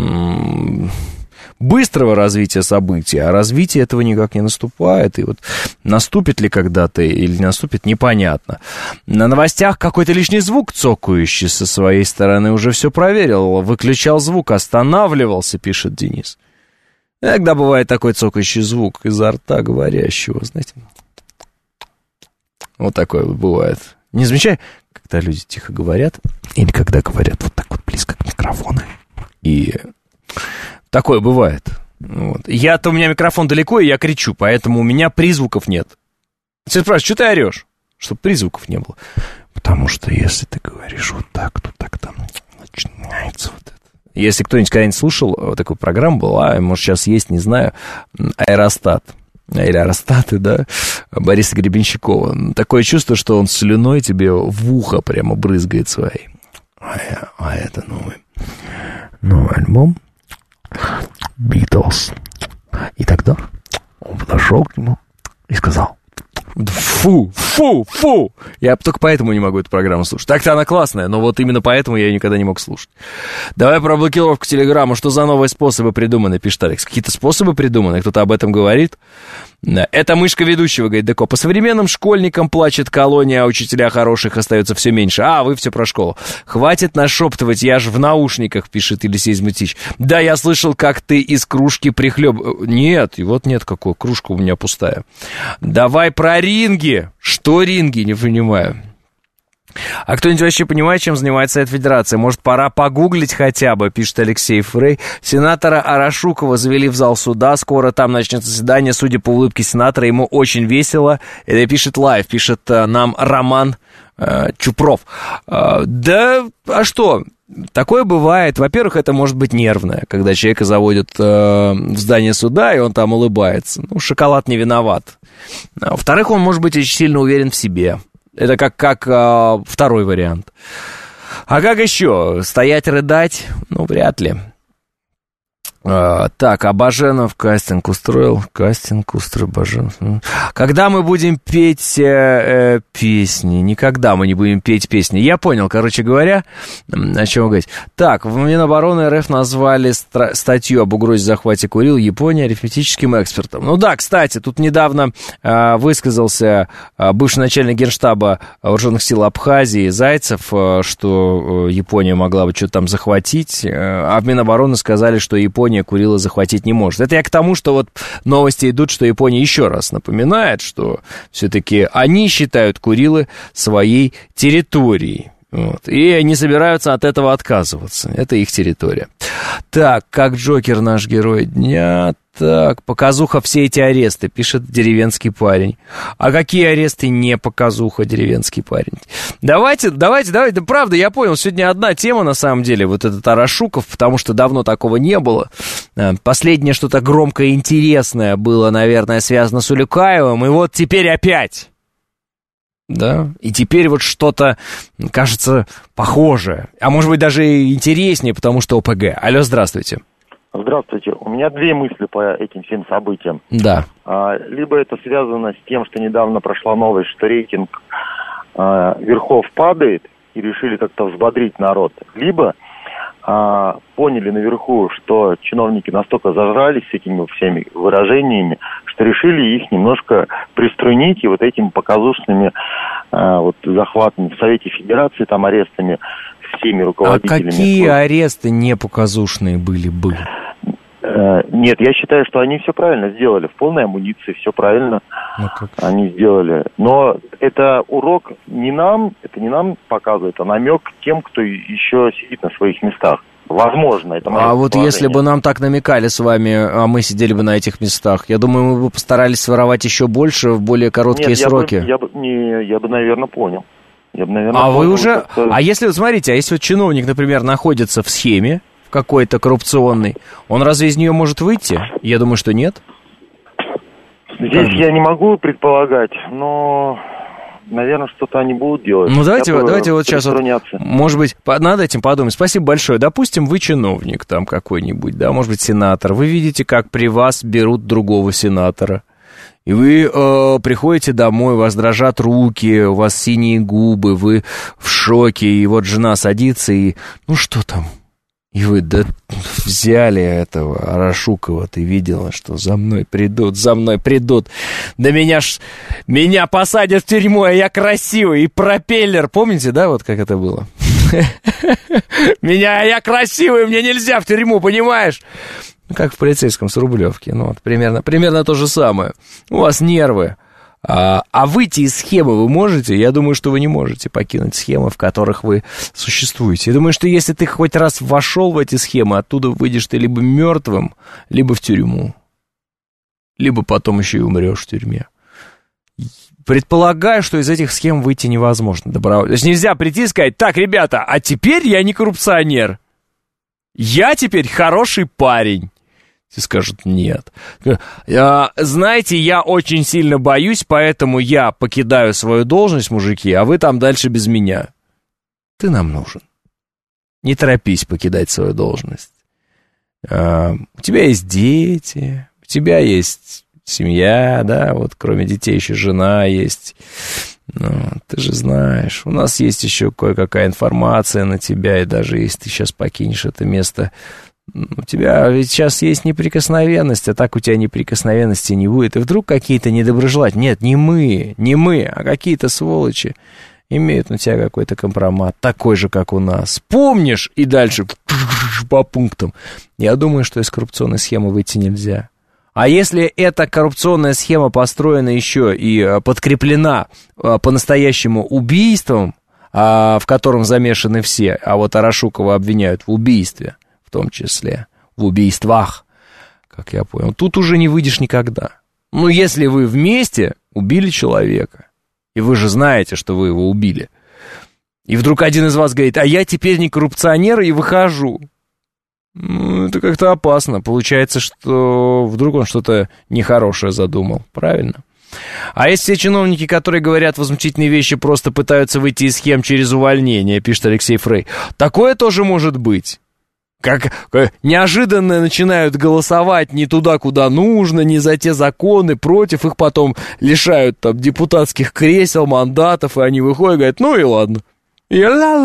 Speaker 2: быстрого развития событий, а развитие этого никак не наступает. И наступит ли когда-то или не наступит, непонятно. На новостях какой-то лишний звук цокающий со своей стороны уже все проверил, выключал звук, останавливался, пишет Денис. Иногда бывает такой цокающий звук изо рта говорящего, знаете. Вот такое бывает. Не замечай, когда люди тихо говорят, или когда говорят вот так вот близко к микрофону. И такое бывает. Вот. У меня микрофон далеко, и я кричу, поэтому у меня призвуков нет. Все спрашивают, что ты орешь? Чтобы призвуков не было. Потому что если ты говоришь вот так, то так там начинается вот это. Если кто-нибудь когда-нибудь слушал, вот такая программа была, может, сейчас есть, не знаю, «Аэростат». Или «Аэростаты», да, Бориса Гребенщикова. Такое чувство, что он слюной тебе в ухо прямо брызгает своей. А это новый альбом «Битлз». И тогда он подошел к нему и сказал: фу. Я только поэтому не могу эту программу слушать. Так-то она классная, но вот именно поэтому я ее никогда не мог слушать. Давай про блокировку Телеграма. Что за новые способы придуманы, пишет Алекс. Какие-то способы придуманы? Кто-то об этом говорит? Это мышка ведущего, говорит Деко. По современным школьникам плачет колония, а учителя хороших остается все меньше. Вы все про школу. Хватит нашептывать, я же в наушниках, пишет Елисей Змутич. Да, я слышал, как ты из кружки Нет, нет какой, кружка у меня пустая. Давай про ринги. Что ринги, не понимаю. А кто-нибудь вообще понимает, чем занимается Совет Федерации? Может, пора погуглить хотя бы, пишет Алексей Фрей. Сенатора Арашукова завели в зал суда. Скоро там начнется заседание. Судя по улыбке сенатора, ему очень весело. Это пишет Лайв, пишет нам Роман Чупров. Да, а что? Такое бывает. Во-первых, это может быть нервное, когда человека заводят в здание суда, и он там улыбается. Шоколад не виноват. Во-вторых, он может быть очень сильно уверен в себе. Это как второй вариант. А как еще? Стоять, рыдать? Вряд ли. Так, а Баженов кастинг устроил? Баженов. Когда мы будем петь песни? Никогда мы не будем петь песни. Я понял, короче говоря, о чем вы говорите. Так, в Минобороны РФ назвали статью об угрозе захвата Курил Японии арифметическим экспертом. Да, кстати, тут недавно высказался бывший начальник Генштаба Вооруженных сил Абхазии Зайцев, что Япония могла бы что-то там захватить, а в Минобороны сказали, что Япония Япония Курилы захватить не может. Это я к тому, что вот новости идут, что Япония еще раз напоминает, что все-таки они считают Курилы своей территорией. Вот. И не собираются от этого отказываться. Это их территория. Так, как Джокер наш герой дня. Так, показуха все эти аресты, пишет деревенский парень. А какие аресты не показуха, деревенский парень? Давайте, да правда, я понял, сегодня одна тема на самом деле, вот этот Арашуков, потому что давно такого не было. Последнее что-то громкое и интересное было, наверное, связано с Улюкаевым, и вот теперь опять. Да, и теперь вот что-то, кажется, похожее, а может быть даже интереснее, потому что ОПГ. Алло, здравствуйте.
Speaker 14: Здравствуйте. У меня две мысли по этим всем событиям.
Speaker 2: Да.
Speaker 14: Либо это связано с тем, что недавно прошла новость, что рейтинг верхов падает, и решили как-то взбодрить народ. Либо поняли наверху, что чиновники настолько зажрались с этими всеми выражениями, что решили их немножко приструнить и вот этими показушными вот захватами в Совете Федерации, там арестами всеми руководителями.
Speaker 2: А какие аресты непоказушные были бы?
Speaker 14: Нет, я считаю, что они все правильно сделали. В полной амуниции все правильно они сделали. Но это урок не нам, это не нам показывает, а намек тем, кто еще сидит на своих местах. Возможно, это мое
Speaker 2: вот если бы нам так намекали с вами, а мы сидели бы на этих местах, я думаю, мы бы постарались своровать еще больше в более короткие сроки.
Speaker 14: Я бы, наверное, понял.
Speaker 2: Вы уже... А если, вот смотрите, а если вот чиновник, например, находится в схеме, в какой-то коррупционной, он разве из нее может выйти? Я думаю, что нет.
Speaker 14: Здесь я не могу предполагать, но, наверное, что-то они будут делать.
Speaker 2: Ну, давайте вот сейчас, вот, может быть, над этим подумать. Спасибо большое. Допустим, вы чиновник там какой-нибудь, да, может быть, сенатор. Вы видите, как при вас берут другого сенатора. И вы приходите домой, у вас дрожат руки, у вас синие губы, вы в шоке, и вот жена садится, и ну что там? И вы взяли этого Арашукова, ты видела, что за мной придут. Да меня посадят в тюрьму, а я красивый, и пропеллер, помните, да, вот как это было? Я красивый, мне нельзя в тюрьму, понимаешь? Как в полицейском с Рублевки, ну вот примерно то же самое. У вас нервы. А выйти из схемы вы можете? Я думаю, что вы не можете покинуть схемы, в которых вы существуете. Я думаю, что если ты хоть раз вошел в эти схемы, оттуда выйдешь ты либо мертвым, либо в тюрьму. Либо потом еще и умрешь в тюрьме. Предполагаю, что из этих схем выйти невозможно. То есть нельзя прийти и сказать: так, ребята, а теперь я не коррупционер. Я теперь хороший парень. Все скажут: нет. Знаете, я очень сильно боюсь, поэтому я покидаю свою должность, мужики, а вы там дальше без меня. Ты нам нужен. Не торопись покидать свою должность. У тебя есть дети, у тебя есть семья, да, вот кроме детей еще жена есть. Ну, ты же знаешь, у нас есть еще кое-какая информация на тебя, и даже если ты сейчас покинешь это место, у тебя ведь сейчас есть неприкосновенность, а так у тебя неприкосновенности не будет. И вдруг какие-то недоброжелатели, нет, не мы, а какие-то сволочи имеют на тебя какой-то компромат, такой же, как у нас. Помнишь? И дальше по пунктам. Я думаю, что из коррупционной схемы выйти нельзя. А если эта коррупционная схема построена еще и подкреплена по-настоящему убийством, в котором замешаны все, а вот Арашукова обвиняют в убийстве, в том числе в убийствах, как я понял, тут уже не выйдешь никогда. Ну, если вы вместе убили человека, и вы же знаете, что вы его убили, и вдруг один из вас говорит: а я теперь не коррупционер и выхожу. Ну, это как-то опасно. Получается, что вдруг он что-то нехорошее задумал. Правильно? А есть все чиновники, которые говорят возмутительные вещи, просто пытаются выйти из схем через увольнение, пишет Алексей Фрей. Такое тоже может быть. Как неожиданно начинают голосовать не туда, куда нужно, не за те законы, против, их потом лишают там депутатских кресел, мандатов, и они выходят и говорят: ну и ладно. И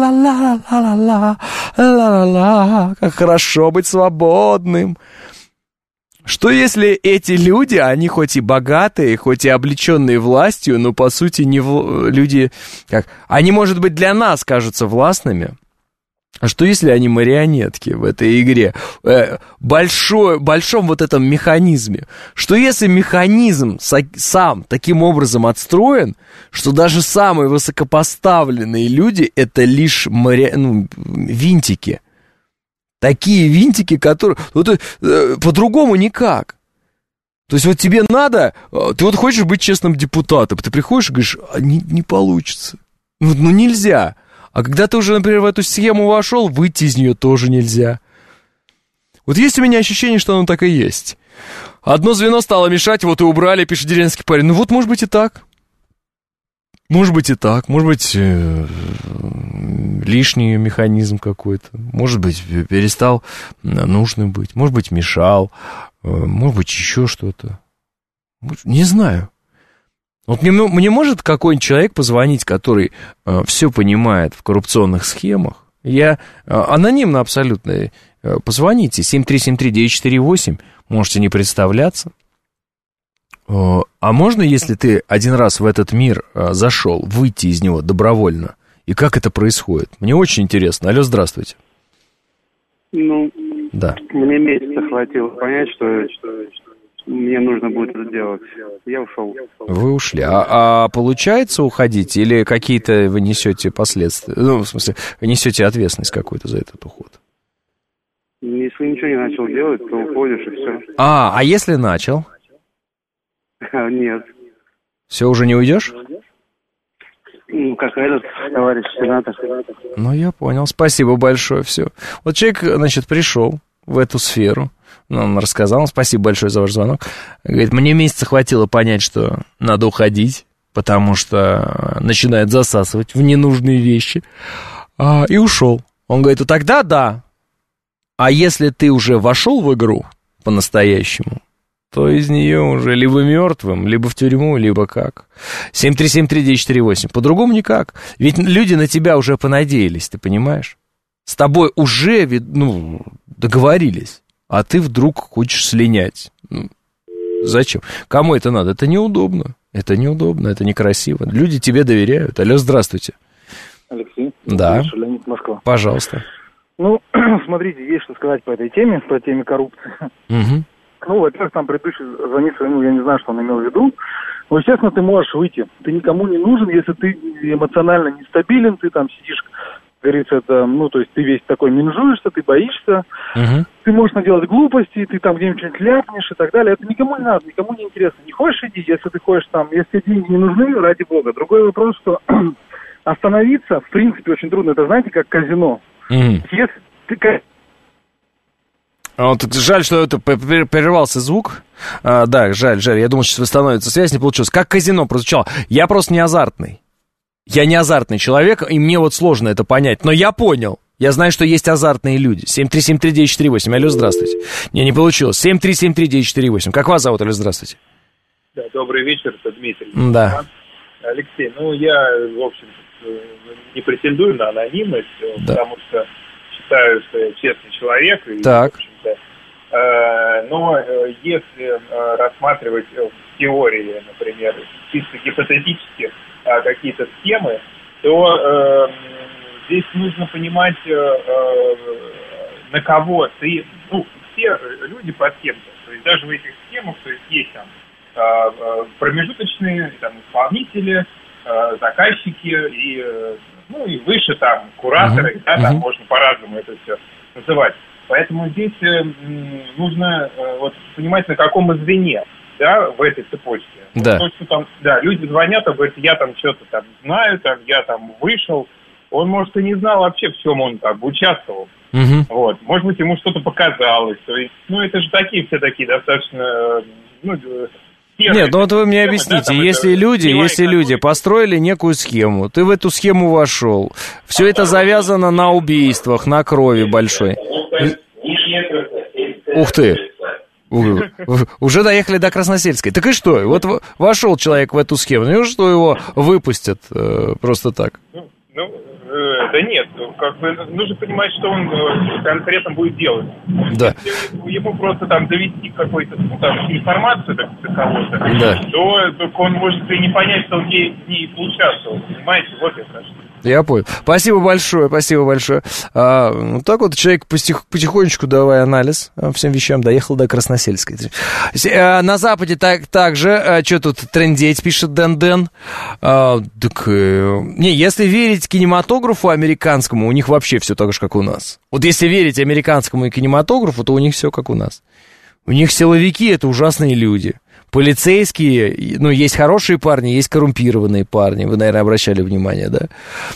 Speaker 2: ла-ла-ла-ла-ла-ла-ла-ла-ла, как хорошо быть свободным. Что если эти люди, они хоть и богатые, хоть и облеченные властью, но по сути не люди, как они, может быть, для нас кажутся властными, А что если они марионетки в этой игре? Большом вот этом механизме. Что если механизм сам таким образом отстроен, что даже самые высокопоставленные люди — это лишь винтики. Такие винтики, которые... по-другому никак. То есть вот тебе надо... Ты вот хочешь быть честным депутатом, ты приходишь и говоришь, не получится. Ну нельзя. А когда ты уже, например, в эту схему вошел, выйти из нее тоже нельзя. Вот есть у меня ощущение, что оно так и есть. Одно звено стало мешать, вот и убрали, пишет деревенский парень. Ну вот, может быть, и так. Может быть, и так. Может быть, лишний механизм какой-то. Может быть, перестал нужным быть. Может быть, мешал. Может быть, еще что-то. Не знаю. Вот мне может какой-нибудь человек позвонить, который все понимает в коррупционных схемах? Я анонимно абсолютно. Позвоните, 7373948, можете не представляться. А можно, если ты один раз в этот мир зашел, выйти из него добровольно? И как это происходит? Мне очень интересно. Алло, здравствуйте. Да.
Speaker 15: Мне месяца хватило понять, что мне нужно будет это делать. Я ушел.
Speaker 2: Вы ушли. А получается уходить? Или какие-то вы несете последствия? Ну, в смысле, вы несете ответственность какую-то за этот уход?
Speaker 15: Если ничего не начал делать, то уходишь и все.
Speaker 2: А если начал?
Speaker 15: Нет.
Speaker 2: Все, уже не уйдешь?
Speaker 15: Как этот товарищ сенатор.
Speaker 2: Ну, я понял. Спасибо большое. Все. Вот человек, значит, пришел в эту сферу. Он рассказал, спасибо большое за ваш звонок. Говорит, мне месяца хватило понять, что надо уходить, потому что начинает засасывать в ненужные вещи. И ушел. Он говорит, ну тогда да. А если ты уже вошел в игру по-настоящему, то из нее уже либо мертвым, либо в тюрьму, либо как. 7373948. По-другому никак. Ведь люди на тебя уже понадеялись, ты понимаешь? С тобой уже, договорились. А ты вдруг хочешь слинять. Зачем? Кому это надо? Это неудобно. Это неудобно, это некрасиво. Люди тебе доверяют. Алло, здравствуйте.
Speaker 16: Алексей.
Speaker 2: Да.
Speaker 16: Леонид, Москва.
Speaker 2: Пожалуйста.
Speaker 16: Смотрите, есть что сказать по этой теме, по теме коррупции.
Speaker 2: Угу.
Speaker 16: Во-первых, там предыдущий звонивший, я не знаю, что он имел в виду. Но, естественно, ты можешь выйти. Ты никому не нужен, если ты эмоционально нестабилен, ты там сидишь, говорится, это, то есть ты весь такой менжуешься, ты боишься, ты можешь наделать глупости, ты там где-нибудь что-нибудь ляпнешь и так далее. Это никому не надо, никому не интересно. Не хочешь иди, если ты хочешь там, если деньги не нужны, ради бога. Другой вопрос, что остановиться, в принципе, очень трудно. Это, знаете, как казино. Если ты...
Speaker 2: Жаль, что это прервался звук. Да, жаль. Я думал, сейчас восстановится связь, не получилось. Как казино прозвучало. Я просто не азартный. Я не азартный человек, и мне вот сложно это понять. Но я понял. Я знаю, что есть азартные люди. 7373948. Алло, здравствуйте. Не получилось. 7373948. Как вас зовут? Алло, здравствуйте.
Speaker 17: Да, добрый вечер, это Дмитрий.
Speaker 2: Да.
Speaker 17: Алексей, я, в общем, не претендую на анонимность, потому что считаю, что я честный человек. И,
Speaker 2: так.
Speaker 17: В общем-то, но если рассматривать в теории, например, чисто гипотетически какие-то схемы, то здесь нужно понимать, на кого ты... все люди по схемам. То есть даже в этих схемах, то есть там промежуточные исполнители, заказчики и выше там кураторы, там можно по-разному это все называть. Поэтому здесь нужно понимать, на каком звене, в этой цепочке.
Speaker 2: Да.
Speaker 17: То, что там, люди звонят, говорят, я там что-то там знаю, я там вышел. Он, может, и не знал вообще, в чем он участвовал. Вот. Может быть, ему что-то показалось. То есть, это же все такие достаточно...
Speaker 2: Нет, вот вы мне объясните, если люди построили некую схему, ты в эту схему вошел, все это завязано на убийствах, на крови большой. Ух ты! Уже доехали до Красносельской. Так и что? Вот вошел человек в эту схему, ну что его выпустят просто так?
Speaker 17: Да нет, нужно понимать, что он конкретно будет делать.
Speaker 2: Да.
Speaker 17: Если ему просто довести какую-то информацию до кого-то, то он может и не понять, что он в ней поучаствовал. Понимаете, вот я прошу.
Speaker 2: Я понял. Спасибо большое. Вот так вот человек потихонечку, давая анализ всем вещам, доехал до Красносельской. На Западе также, что тут трындеть, пишет Дэн. Если верить кинематографу американскому, у них вообще все так же, как у нас. Вот если верить американскому кинематографу, то у них все как у нас. У них силовики — это ужасные люди. Полицейские, есть хорошие парни, есть коррумпированные парни. Вы, наверное, обращали внимание, да?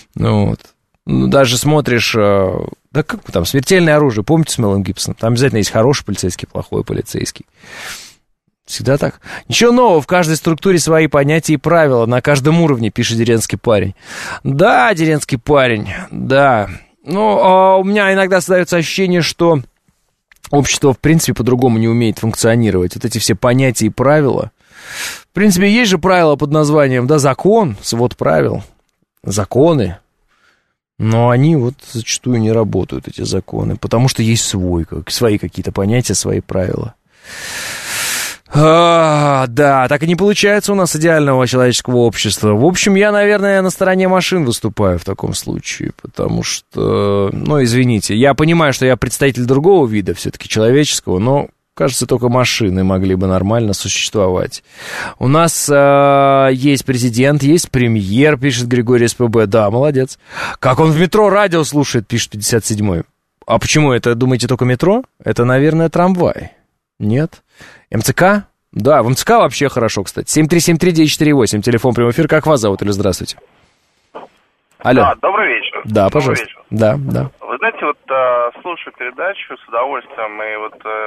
Speaker 2: Даже смотришь, там «Смертельное оружие», помните, с Мелом Гибсоном? Там обязательно есть хороший полицейский, плохой полицейский. Всегда так. Ничего нового, в каждой структуре свои понятия и правила, на каждом уровне, пишет деревенский парень. Да, деревенский парень, да. У меня иногда создается ощущение, что общество, в принципе, по-другому не умеет функционировать. Вот эти все понятия и правила. В принципе, есть же правила под названием, закон, свод правил, законы. Но они зачастую не работают, эти законы, потому что есть свои какие-то понятия, свои правила. Да, так и не получается у нас идеального человеческого общества. В общем, я, наверное, на стороне машин выступаю в таком случае, потому что, извините, я понимаю, что я представитель другого вида, все-таки человеческого, но, кажется, только машины могли бы нормально существовать. У нас есть президент, есть премьер, пишет Григорий СПБ, да, молодец. Как он в метро радио слушает, пишет 57-й. А почему это, думаете, только метро? Это, наверное, трамвай. Нет? МЦК? Да, в МЦК вообще хорошо, кстати. 7373948, телефон прямой эфир. Как вас зовут или здравствуйте? Алло.
Speaker 18: Да, добрый вечер.
Speaker 2: Да, пожалуйста.
Speaker 18: Добрый вечер.
Speaker 2: Да.
Speaker 18: Вы знаете, слушаю передачу с удовольствием, и